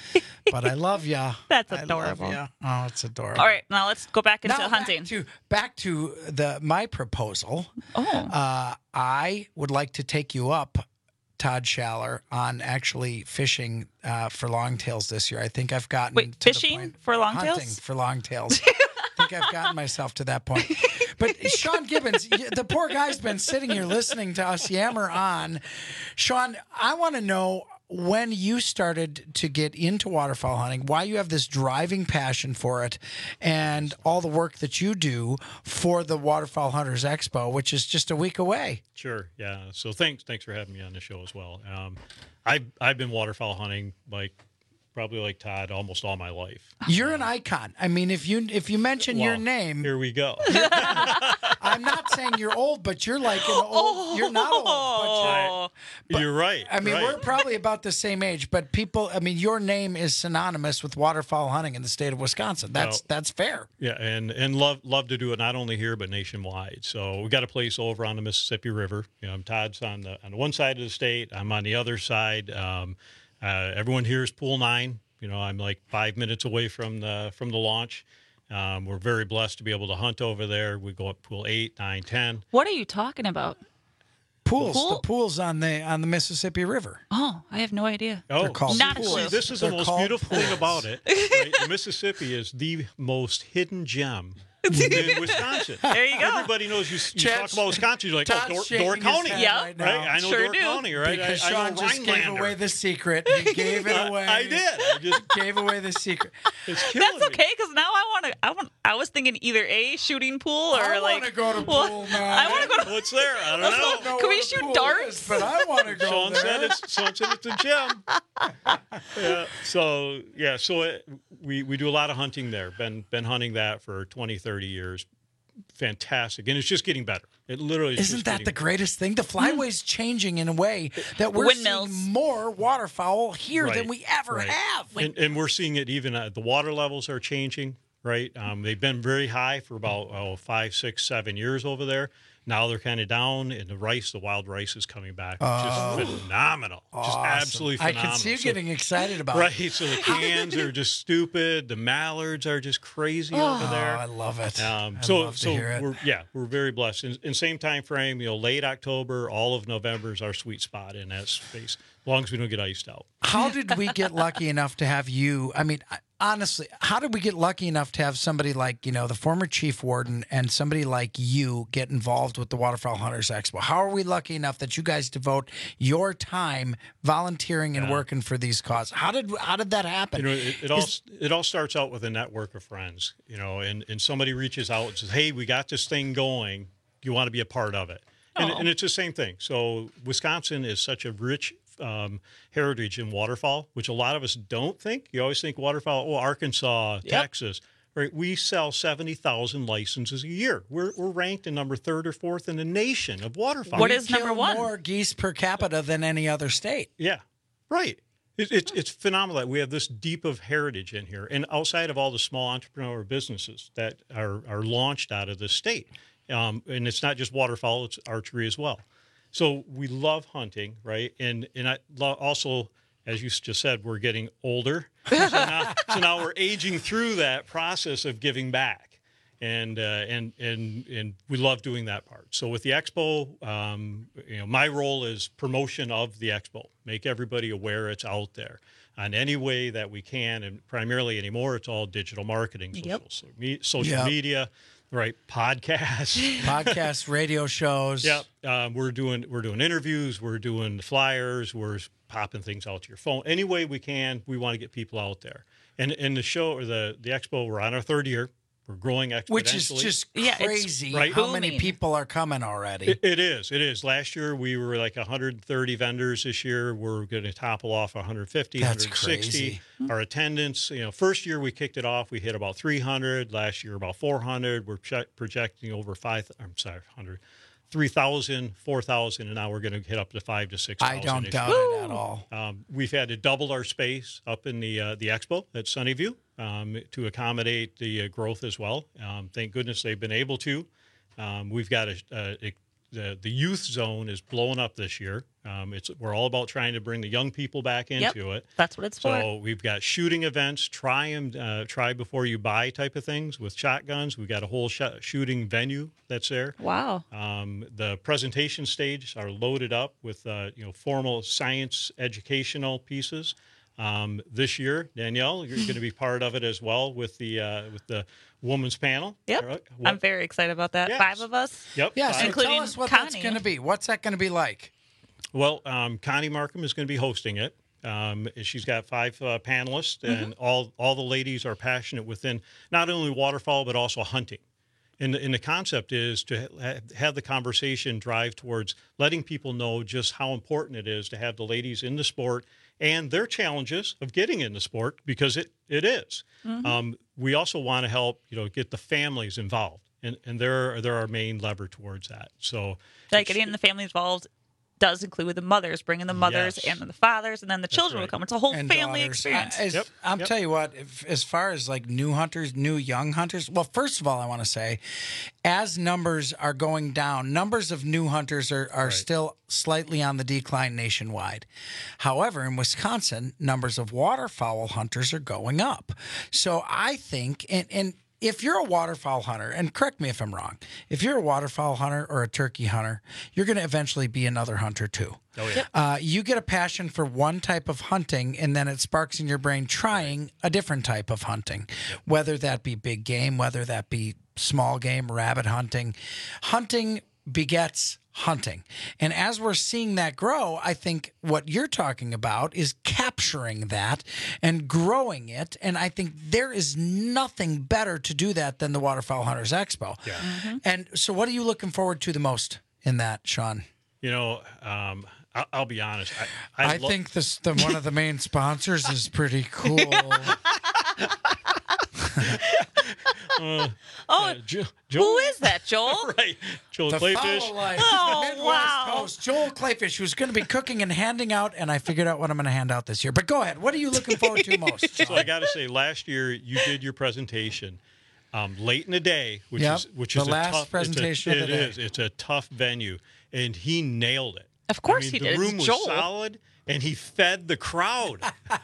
but I love ya. That's I love adorable. ya. Oh, it's adorable. All right, now let's go back into Now, hunting. Back to, back to the my proposal. Oh. Uh, I would like to take you up, Todd Schaller, on actually fishing uh, for longtails this year. I think I've gotten Wait, to fishing the point, for hunting longtails? for longtails. I think I've gotten myself to that point. But Sean Gibbons, y- the poor guy's been sitting here listening to us yammer on. Sean, I want to know when you started to get into waterfowl hunting, why you have this driving passion for it, and all the work that you do for the Waterfowl Hunters Expo, which is just a week away. Sure, yeah. So thanks, thanks for having me on the show as well. Um, I've I've been waterfowl hunting like probably like Todd almost all my life. You're an icon. I mean, if you if you mention your Well, name, here we go. I'm not saying you're old, but you're like an old. You're not old, but you're. You're right. I mean, right. we're probably about the same age, but people. I mean, your name is synonymous with waterfowl hunting in the state of Wisconsin. That's Well, that's fair. Yeah, and and love love to do it not only here but nationwide. So we got a place over on the Mississippi River. You know, Todd's on the on the one side of the state. I'm on the other side. Um, uh, everyone here is Pool Nine. You know, I'm like five minutes away from the from the launch. Um, we're very blessed to be able to hunt over there. We go up Pool Eight, Nine, Ten. What are you talking about? Pools, Pool? the pools on the on the Mississippi River. Oh, I have no idea. Oh, They're called Not a pools. clue. See, this is They're the most called beautiful thing pools. about it. Right? The Mississippi is the most hidden gem in Wisconsin. There you go. Everybody knows you, you Chad's- talk about Wisconsin, you're like, Todd's oh, Door, shaking Door his County. head Yeah, right now. Right? I know Sure Door do. County, right? Because I, I Sean know just gave Rhinelander. away the secret. He gave it I- away. I did. I just Gave away the secret. it's killing That's me. okay, because now I want to. I want. I was thinking either a shooting pool or I like. want to go to well, pool, man. I want to go to. What's there? I don't Let's know. don't know Can we where the shoot pool darts? is, but I want to go Sean there. said it's Sean said it's a gem. Yeah. So yeah. So it, we we do a lot of hunting there. Been been hunting that for twenty, thirty years. Fantastic, and it's just getting better. It literally is Isn't just that getting the greatest thing? The flyway's changing in a way that we're Windmills. seeing more waterfowl here than Right, we ever right. have. And, and we're seeing it even at the water levels are changing, right? Um, they've been very high for about oh, five, six, seven years over there. Now they're kind of down, and the rice, the wild rice, is coming back. Oh. Just phenomenal. Just Awesome. absolutely I phenomenal. can see you So- getting excited about Right, it. so the cans are just stupid. The mallards are just crazy over Oh, there. I love it. Um, I so, love to so hear it. we're yeah, we're very blessed. In, in same time frame, you know, late October, all of November is our sweet spot in that space. As long as we don't get iced out. How did we get lucky enough to have you? I mean, I- honestly, how did we get lucky enough to have somebody like, you know, the former chief warden and somebody like you get involved with the Waterfowl Hunters Expo? How are we lucky enough that you guys devote your time volunteering and Yeah. working for these causes? How did how did that happen? You know, it, it all Is- it all starts out with a network of friends. You know, and and somebody reaches out and says, "Hey, we got this thing going. You want to be a part of it?" And, Oh. and it's the same thing. So Wisconsin is such a rich um, heritage in waterfowl, which a lot of us don't think. You always think waterfowl, oh, Arkansas, Yep. Texas. Right? We sell seventy thousand licenses a year. We're, we're ranked in number third or fourth in the nation of waterfowl. What we is number kill one? More geese per capita than any other state. Yeah, right. It, it's it's phenomenal that we have this deep of heritage in here, and outside of all the small entrepreneur businesses that are are launched out of the state, um, and it's not just waterfowl; it's archery as well. So we love hunting, right? And and I lo- also, as you just said, we're getting older, so now, so now we're aging through that process of giving back. And, uh, and and and we love doing that part. So with the expo, um, you know, my role is promotion of the expo, make everybody aware it's out there on any way that we can, and primarily anymore, it's all digital marketing, social, Yep. so, me, social Yep. media, right? Podcasts, Podcasts, radio shows. yeah. Um, we're doing we're doing interviews, we're doing flyers, we're popping things out to your phone. Any way we can, we want to get people out there. And and the show or the the expo, we're on our third year. We're growing exponentially. Which is just Yeah, it's crazy right. how many booming. people are coming already. It, it is. It is. Last year we were like one hundred thirty vendors. This year we're going to topple off one hundred fifty, That's one hundred sixty. crazy. Our attendance, you know, first year we kicked it off, we hit about three hundred. Last year about four hundred. We're pro- projecting over five. I'm sorry, one hundred. three thousand, four thousand, and now we're going to hit up to five to six thousand. I don't this doubt year. it at all. Um, we've had to double our space up in the uh, the expo at Sunnyview um, to accommodate the uh, growth as well. Um, thank goodness they've been able to. Um, we've got a, a, the the youth zone is blowing up this year. Um, it's we're all about trying to bring the young people back into Yep, it. that's what it's so for. So we've got shooting events, try and uh, try before you buy type of things with shotguns. We've got a whole sh- shooting venue that's there. Wow. Um, the presentation stage are loaded up with uh, you know formal science educational pieces. Um, this year, Danielle, you're going to be part of it as well with the uh, with the women's panel. Yep. Right? I'm very excited about that. Yes. Five of us. Yep. Yeah, so including tell us what Connie. that's going to be. What's that going to be like? Well, um, Connie Markham is going to be hosting it. Um, she's got five uh, panelists, and Mm-hmm. all all the ladies are passionate within not only waterfowl but also hunting. And, and the concept is to ha- have the conversation drive towards letting people know just how important it is to have the ladies in the sport and their challenges of getting in the sport, because it, it is. Mm-hmm. Um, we also want to help, you know, get the families involved, and, and they're, they're our main lever towards that. So Like getting the family involved does include the mothers, bringing the mothers Yes. and the fathers, and then the children will right. come. It's a whole And family daughters. experience. Uh, as- Yep, I'm yep. tell you what, if, as far as like new hunters, new young hunters, well, first of all, I want to say, as numbers are going down, numbers of new hunters are, are Right. still slightly on the decline nationwide. However, in Wisconsin, numbers of waterfowl hunters are going up. So I think, and, and if you're a waterfowl hunter, and correct me if I'm wrong, if you're a waterfowl hunter or a turkey hunter, you're going to eventually be another hunter too. Oh, yeah. Uh, you get a passion for one type of hunting, and then it sparks in your brain trying a different type of hunting, whether that be big game, whether that be small game, rabbit hunting. Hunting begets hunting. And as we're seeing that grow, I think what you're talking about is capturing that and growing it. And I think there is nothing better to do that than the Waterfowl Hunters Expo. Yeah. Mm-hmm. And so what are you looking forward to the most in that, Sean? You know, um, I'll, I'll be honest. I, I, I lo- think this the one of the main sponsors is pretty cool. Uh, Oh, uh, Jo- Who Joel- is that, Joel? right, Joel The Clayfish. Fowl Life. Oh, Midwest wow. host, Joel Clayfish, who's going to be cooking and handing out, and I figured out what I'm going to hand out this year. But go ahead. What are you looking forward to most? So I got to say, last year you did your presentation um, late in the day, which Yep, is which the is a last tough presentation It's a, of the it day. is. It's a tough venue, and he nailed it. Of course I mean, he the did. It's room was Joel. solid, and he fed the crowd.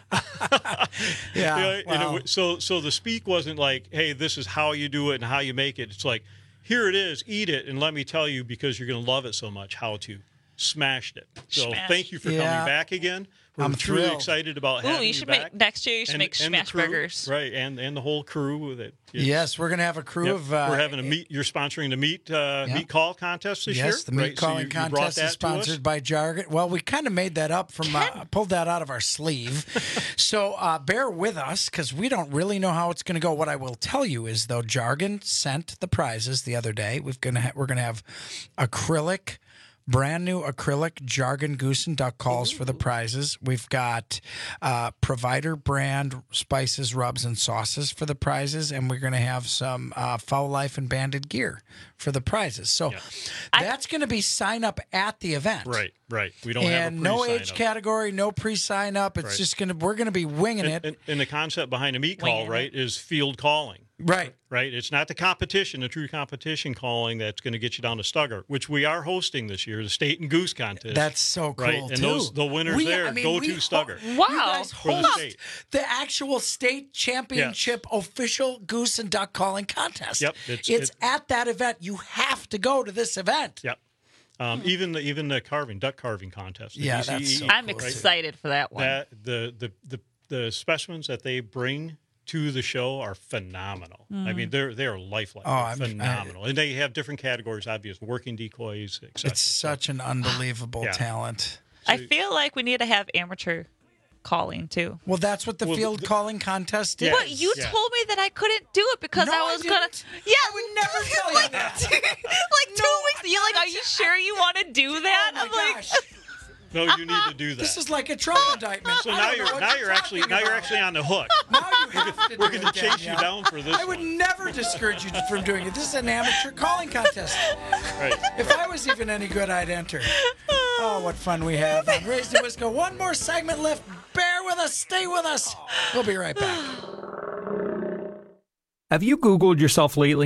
Yeah. You know, and it well, wa- so so the speak wasn't like, hey, this is how you do it and how you make it. It's like, here it is, eat it, and let me tell you, because you're going to love it so much, how to. Smashed it. So Smash. thank you for Yeah. coming back again. We're I'm truly thrilled. excited about Ooh, having you should back. make next year. You should And- make and the smash crew, burgers. right? And and the whole crew that. it's- yes, we're going to have a crew Yep. of. Uh, We're having a meat. You're sponsoring the meat uh, Yep. meat call contest this year. Yes, the meat right? So calling you- you brought contest that is to us? sponsored by Jargon. Well, we kind of made that up from, uh, pulled that out of our sleeve. so uh, bear with us because we don't really know how it's going to go. What I will tell you is, though, Jargon sent the prizes the other day. We've gonna ha- we're going to have acrylic. Brand new acrylic Jargon goose and duck calls for the prizes. We've got uh, provider brand spices, rubs, and sauces for the prizes, and we're going to have some uh, Fowl Life and Banded gear for the prizes. So that's going to be sign up at the event, Right, right. We don't and have a no pre-sign age up. category, no pre-sign up. It's Right. just going to we're going to be winging And, it. and, and the concept behind a meat call, Winging right, is field calling. Right. Right. It's not the competition, the true competition calling that's going to get you down to Stugger, which we are hosting this year, the State and Goose Contest. That's so cool, right? And too. those the winners We- there I mean, go we to ho- Stugger. You Wow. guys For the host state. the actual state championship official goose and duck calling contest. Yep, it's- It's, it- at that event. You have to go to this event. Yep. Um, Hmm. Even the even the carving duck carving contest. the Yeah, D C E, that's so I'm cool, too. excited for that one. That the, the the the specimens that they bring to the show are phenomenal. I mean, they're they're lifelike. Oh, I'm- They're phenomenal, and they have different categories. Obvious working decoys, et cetera. It's such an unbelievable Yeah. talent. I feel like we need to have amateur calling too. Well, that's what the Well, field the- calling contest is. Yeah. But you Yeah. told me that I couldn't do it because No, I I was gonna. didn't. Yeah, I would never tell you that. like two weeks. You're like, are you sure you want to do that? Oh my I'm like, gosh. No, you need to do that. This is like a Trump indictment. so I now don't know you're what now you're actually talking now you're about. actually on the hook. Now you have to We're do going to it, chase you Danielle. down for this I would one. never discourage you from doing it. This is an amateur calling contest. Right. If I was even any good, I'd enter. Oh, what fun we have on Raised in Wisco. One more segment left. Bear with us. Stay with us. We'll be right back. Have you Googled yourself lately?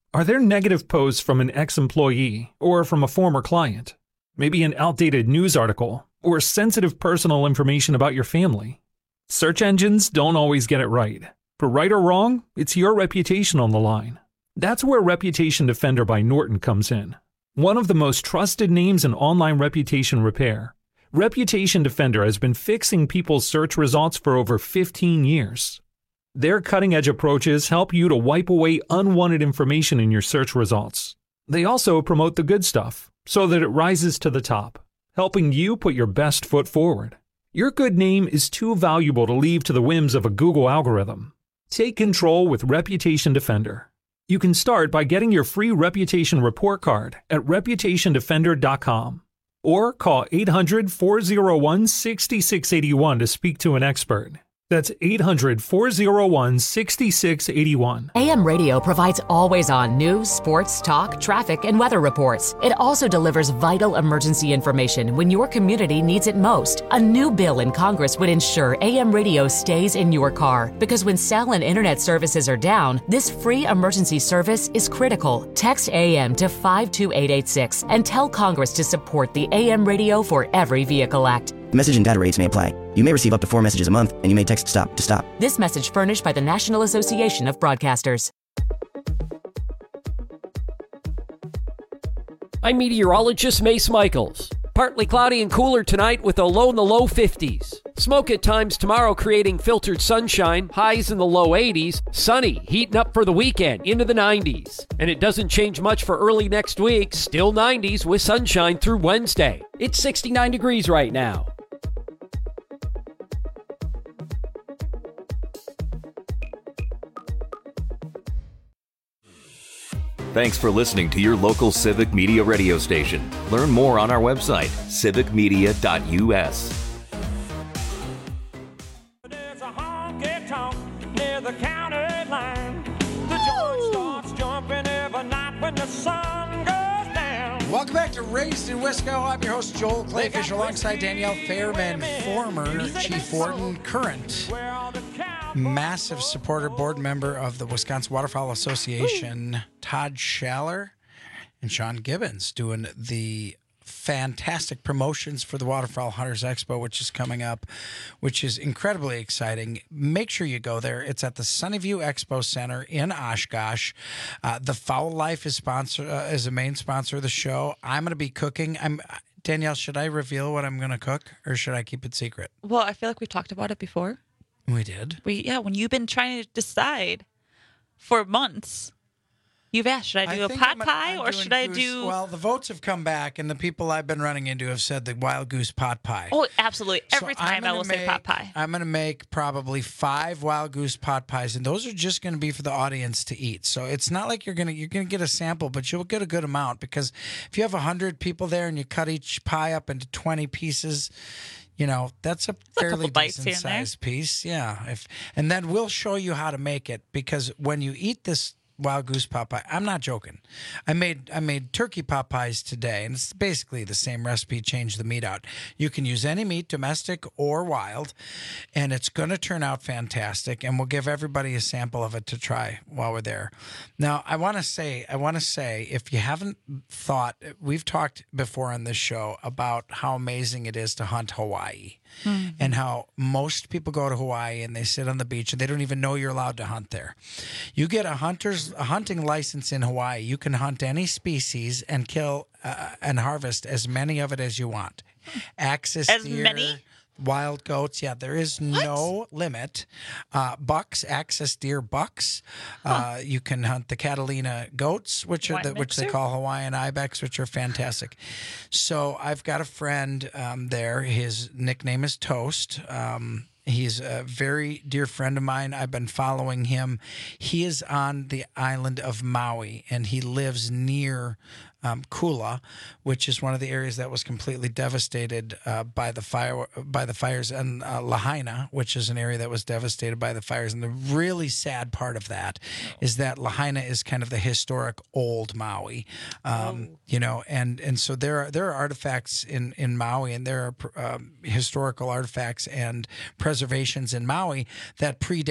Are there negative posts from an ex-employee or from a former client? Maybe an outdated news article or sensitive personal information about your family? Search engines don't always get it right. But right or wrong, it's your reputation on the line. That's where Reputation Defender by Norton comes in. One of the most trusted names in online reputation repair, Reputation Defender has been fixing people's search results for over fifteen years. Their cutting-edge approaches help you to wipe away unwanted information in your search results. They also promote the good stuff so that it rises to the top, helping you put your best foot forward. Your good name is too valuable to leave to the whims of a Google algorithm. Take control with Reputation Defender. You can start by getting your free reputation report card at reputation defender dot com or call eight hundred, four oh one, six six eight one to speak to an expert. That's eight hundred, four oh one, six six eight one. A M Radio provides always-on news, sports, talk, traffic, and weather reports. It also delivers vital emergency information when your community needs it most. A new bill in Congress would ensure A M Radio stays in your car, because when cell and internet services are down, this free emergency service is critical. Text A M to five two eight eight six and tell Congress to support the A M Radio for Every Vehicle Act. Message and data rates may apply. You may receive up to four messages a month, and you may text STOP to stop. This message furnished by the National Association of Broadcasters. I'm meteorologist Mace Michaels. Partly cloudy and cooler tonight with a low in the low fifties. Smoke at times tomorrow creating filtered sunshine, highs in the low eighties. Sunny, heating up for the weekend into the nineties. And it doesn't change much for early next week, still nineties with sunshine through Wednesday. It's sixty-nine degrees right now. Thanks for listening to your local Civic Media radio station. Learn more on our website, civic media dot u s. There's a honky tonk near the county line. The joint starts jumping every night when the sun goes down. Welcome back to Raised in Wisco. I'm your host, Joel Clayfish, alongside Danielle Fairman, former Chief Warden, current massive supporter, board member of the Wisconsin Waterfowl Association, Ooh. Todd Schaller, and Sean Gibbons doing the fantastic promotions for the Waterfowl Hunters Expo, which is coming up, which is incredibly exciting. Make sure you go there. It's at the Sunnyview Expo Center in Oshkosh. Uh, the Fowl Life is sponsor uh, is a main sponsor of the show. I'm going to be cooking. I'm Danielle, should I reveal what I'm going to cook, or should I keep it secret? Well, I feel like we've talked about it before. We did. We yeah, when you've been trying to decide for months, you've asked, should I do I a think pot I'm- pie I'm or doing should I goose- do? Well, the votes have come back, and the people I've been running into have said the wild goose pot pie. Oh, absolutely! Every So I'm time I gonna will say make- pot pie. I'm going to make probably five wild goose pot pies, and those are just going to be for the audience to eat. So it's not like you're going to you're going to get a sample, but you'll get a good amount, because if you have a hundred people there and you cut each pie up into twenty pieces, you know, that's a a fairly couple bites decent here and there. sized piece. Yeah. If and then we'll show you how to make it, because when you eat this wild goose pot pie, I'm not joking. I made I made turkey pot pies today, and it's basically the same recipe, change the meat out. You can use any meat, domestic or wild, and it's going to turn out fantastic, and we'll give everybody a sample of it to try while we're there. Now, I want to say I want to say if you haven't thought, we've talked before on this show about how amazing it is to hunt Hawaii. Mm-hmm. And how most people go to Hawaii and they sit on the beach and they don't even know you're allowed to hunt there. You get a hunter's a hunting license in Hawaii, you can hunt any species and kill uh, and harvest as many of it as you want. Axis As deer, many? wild goats. Yeah, there is no limit. Uh, bucks, axis deer bucks. Uh, you can hunt the Catalina goats, which are the, Hawaiian which they mixer? call Hawaiian ibex, which are fantastic. So I've got a friend um, there. His nickname is Toast. Um, He's a very dear friend of mine. I've been following him. He is on the island of Maui, and he lives near um, Kula, which is one of the areas that was completely devastated uh, by the fire by the fires, and uh, Lahaina, which is an area that was devastated by the fires. And the really sad part of that is that Lahaina is kind of the historic old Maui, um, you know, and and so there are there are artifacts in in Maui, and there are um, historical artifacts and preservations in Maui that predate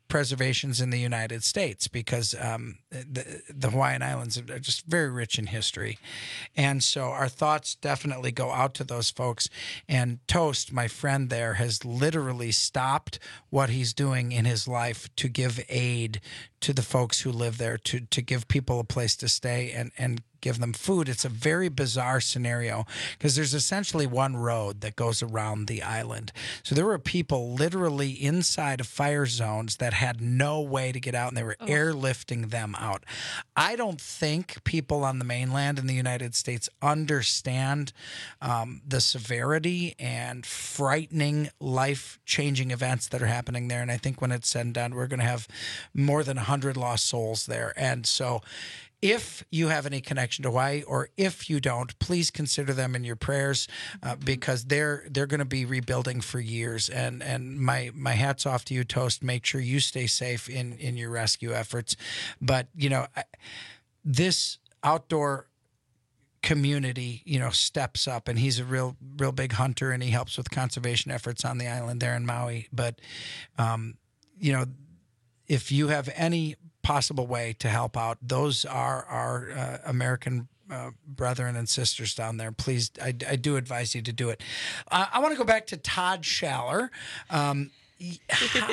preservations in the United States because um, the, the Hawaiian Islands are just very rich in history. And so our thoughts definitely go out to those folks. And Toast, my friend there, has literally stopped what he's doing in his life to give aid to the folks who live there, to, to give people a place to stay and, and give them food. It's a very bizarre scenario because there's essentially one road that goes around the island. So there were people literally inside of fire zones that had no way to get out, and they were oh. airlifting them out. I don't think people on the mainland in the United States understand um, the severity and frightening, life-changing events that are happening there. And I think when it's said and done, we're going to have more than one hundred lost souls there. And so if you have any connection to Hawaii, or if you don't, please consider them in your prayers uh, because they're they're going to be rebuilding for years. And and my my hat's off to you, Toast. Make sure you stay safe in in your rescue efforts. But you know, this outdoor community, you know, steps up, and he's a real real big hunter, and he helps with conservation efforts on the island there in Maui. But um, you know, if you have any possible way to help out, those are our uh, American uh, brethren and sisters down there. Please, I, I do advise you to do it. Uh, I want to go back to Todd Schaller. Um, how,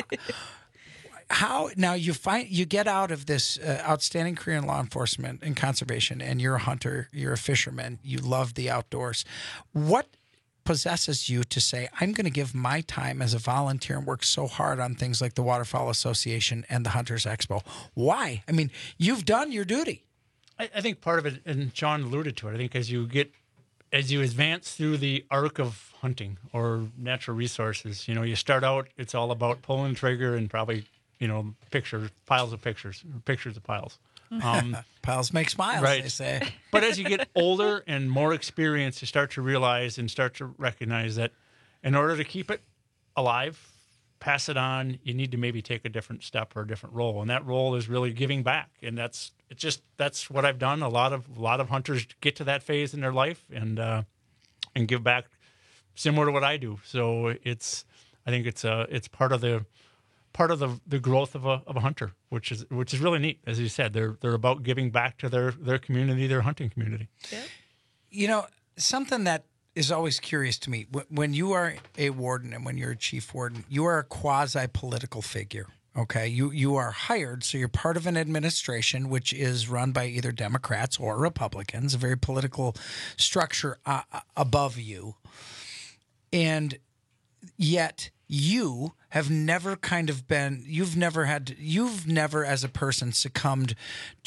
how now you find you get out of this uh, outstanding career in law enforcement and conservation, and you're a hunter, you're a fisherman, you love the outdoors. What possesses you to say, I'm going to give my time as a volunteer and work so hard on things like the Waterfowl Association and the Hunters Expo? Why? I mean, you've done your duty. I, I think part of it, and John alluded to it, I think as you get, as you advance through the arc of hunting or natural resources, you know, you start out, it's all about pulling the trigger and probably, you know, pictures, piles of pictures, pictures of piles. Um, Piles make smiles, right. they say. But as you get older and more experienced, you start to realize and start to recognize that in order to keep it alive, pass it on, you need to maybe take a different step or a different role. And that role is really giving back. And that's it's just that's what I've done. A lot of a lot of hunters get to that phase in their life and uh, and give back similar to what I do. So it's I think it's a it's part of the part of the the growth of a of a hunter, which is which is really neat. As you said, they're they're about giving back to their their community, their hunting community. Yeah. You know, something that is always curious to me, when you are a warden and when you're a chief warden, you are a quasi-political figure. Okay, you you are hired, so you're part of an administration which is run by either Democrats or Republicans, a very political structure uh, above you, and yet you have never kind of been, you've never had, to, you've never as a person succumbed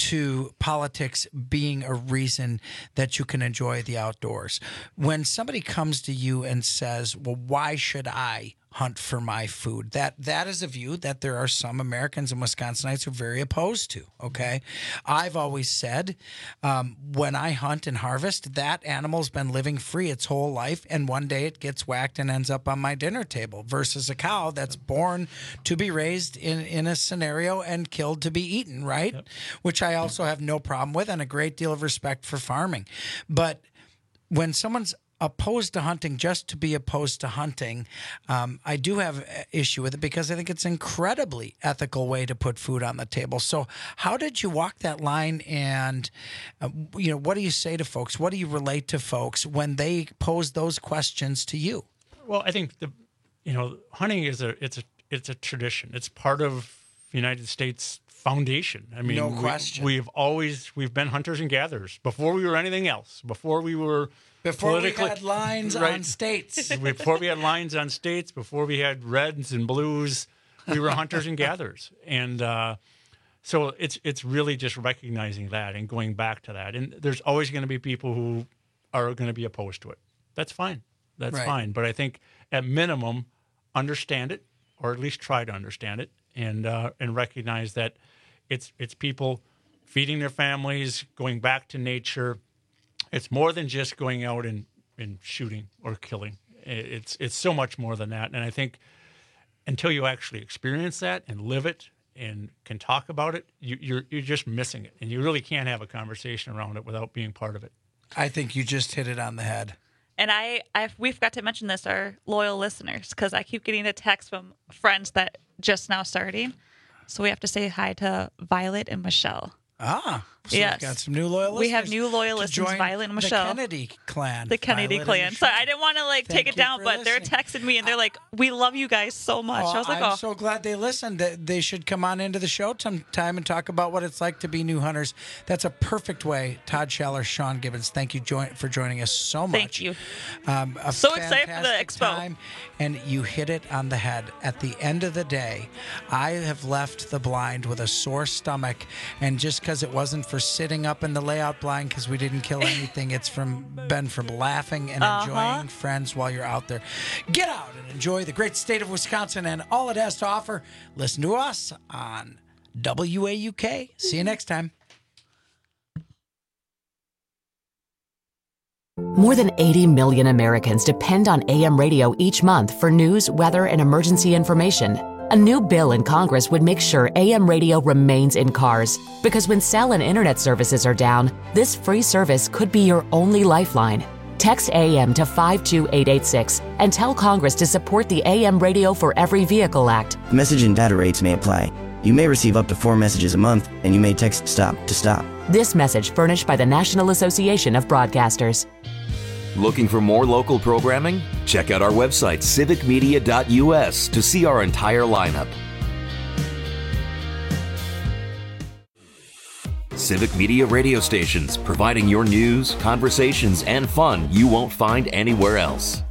to politics being a reason that you can enjoy the outdoors. When somebody comes to you and says, well, why should I hunt for my food? That that is a view that there are some Americans and Wisconsinites who are very opposed to, okay? I've always said um, when I hunt and harvest, that animal's been living free its whole life, and one day it gets whacked and ends up on my dinner table versus a cow that's born to be raised in, in a scenario and killed to be eaten, right? Yep. Which I also have no problem with and a great deal of respect for farming. But when someone's opposed to hunting just to be opposed to hunting, um, I do have an issue with it because I think it's an incredibly ethical way to put food on the table. So how did you walk that line, and uh, you know, what do you say to folks? What do you relate to folks when they pose those questions to you? Well, I think the you know, hunting is a it's a it's a tradition. It's part of the United States foundation. I mean, no question. We, we've always we've been hunters and gatherers before we were anything else. Before we were Before we had lines right. on states. Before we had lines on states, before we had reds and blues, we were hunters and gatherers. And uh, so it's it's really just recognizing that and going back to that. And there's always going to be people who are going to be opposed to it. That's fine. That's right. fine. But I think at minimum, understand it, or at least try to understand it, and uh, and recognize that it's it's people feeding their families, going back to nature. It's more than just going out and, and shooting or killing. It's it's so much more than that. And I think until you actually experience that and live it and can talk about it, you, you're you're just missing it. And you really can't have a conversation around it without being part of it. I think you just hit it on the head. And I, I we forgot to mention this, our loyal listeners, because I keep getting a text from friends that just now starting. So we have to say hi to Violet and Michelle. Ah, so yes. we've got some new loyal listeners. We have new loyal to listeners, join Violet and Michelle. The Kennedy clan. The Kennedy Violet clan. and So Michelle. I didn't want to like Thank take it you down, for but they're listening. texting me and they're like, "We love you guys so much." Oh, I was like, I'm "Oh, so glad they listened. They, they should come on into the show sometime and talk about what it's like to be new hunters. That's a perfect way. Todd Scheller, Sean Gibbons, thank you join, for joining us so much. Thank you. Um, a So excited for the fantastic expo. time, and you hit it on the head. At the end of the day, I have left the blind with a sore stomach, and just because it wasn't for sitting up in the layout blind because we didn't kill anything, it's from been from laughing and Uh-huh. enjoying friends while you're out there. Get out and enjoy the great state of Wisconsin and all it has to offer. Listen to us on W A U K. See you next time. More than eighty million Americans depend on A M radio each month for news, weather, and emergency information. A new bill in Congress would make sure A M radio remains in cars, because when cell and internet services are down, this free service could be your only lifeline. Text A M to five two eight eight six and tell Congress to support the A M Radio for Every Vehicle Act. Message and data rates may apply. You may receive up to four messages a month, and you may text STOP to stop. This message furnished by the National Association of Broadcasters. Looking for more local programming? Check out our website, civic media dot U S, to see our entire lineup. Civic Media radio stations, providing your news, conversations, and fun you won't find anywhere else.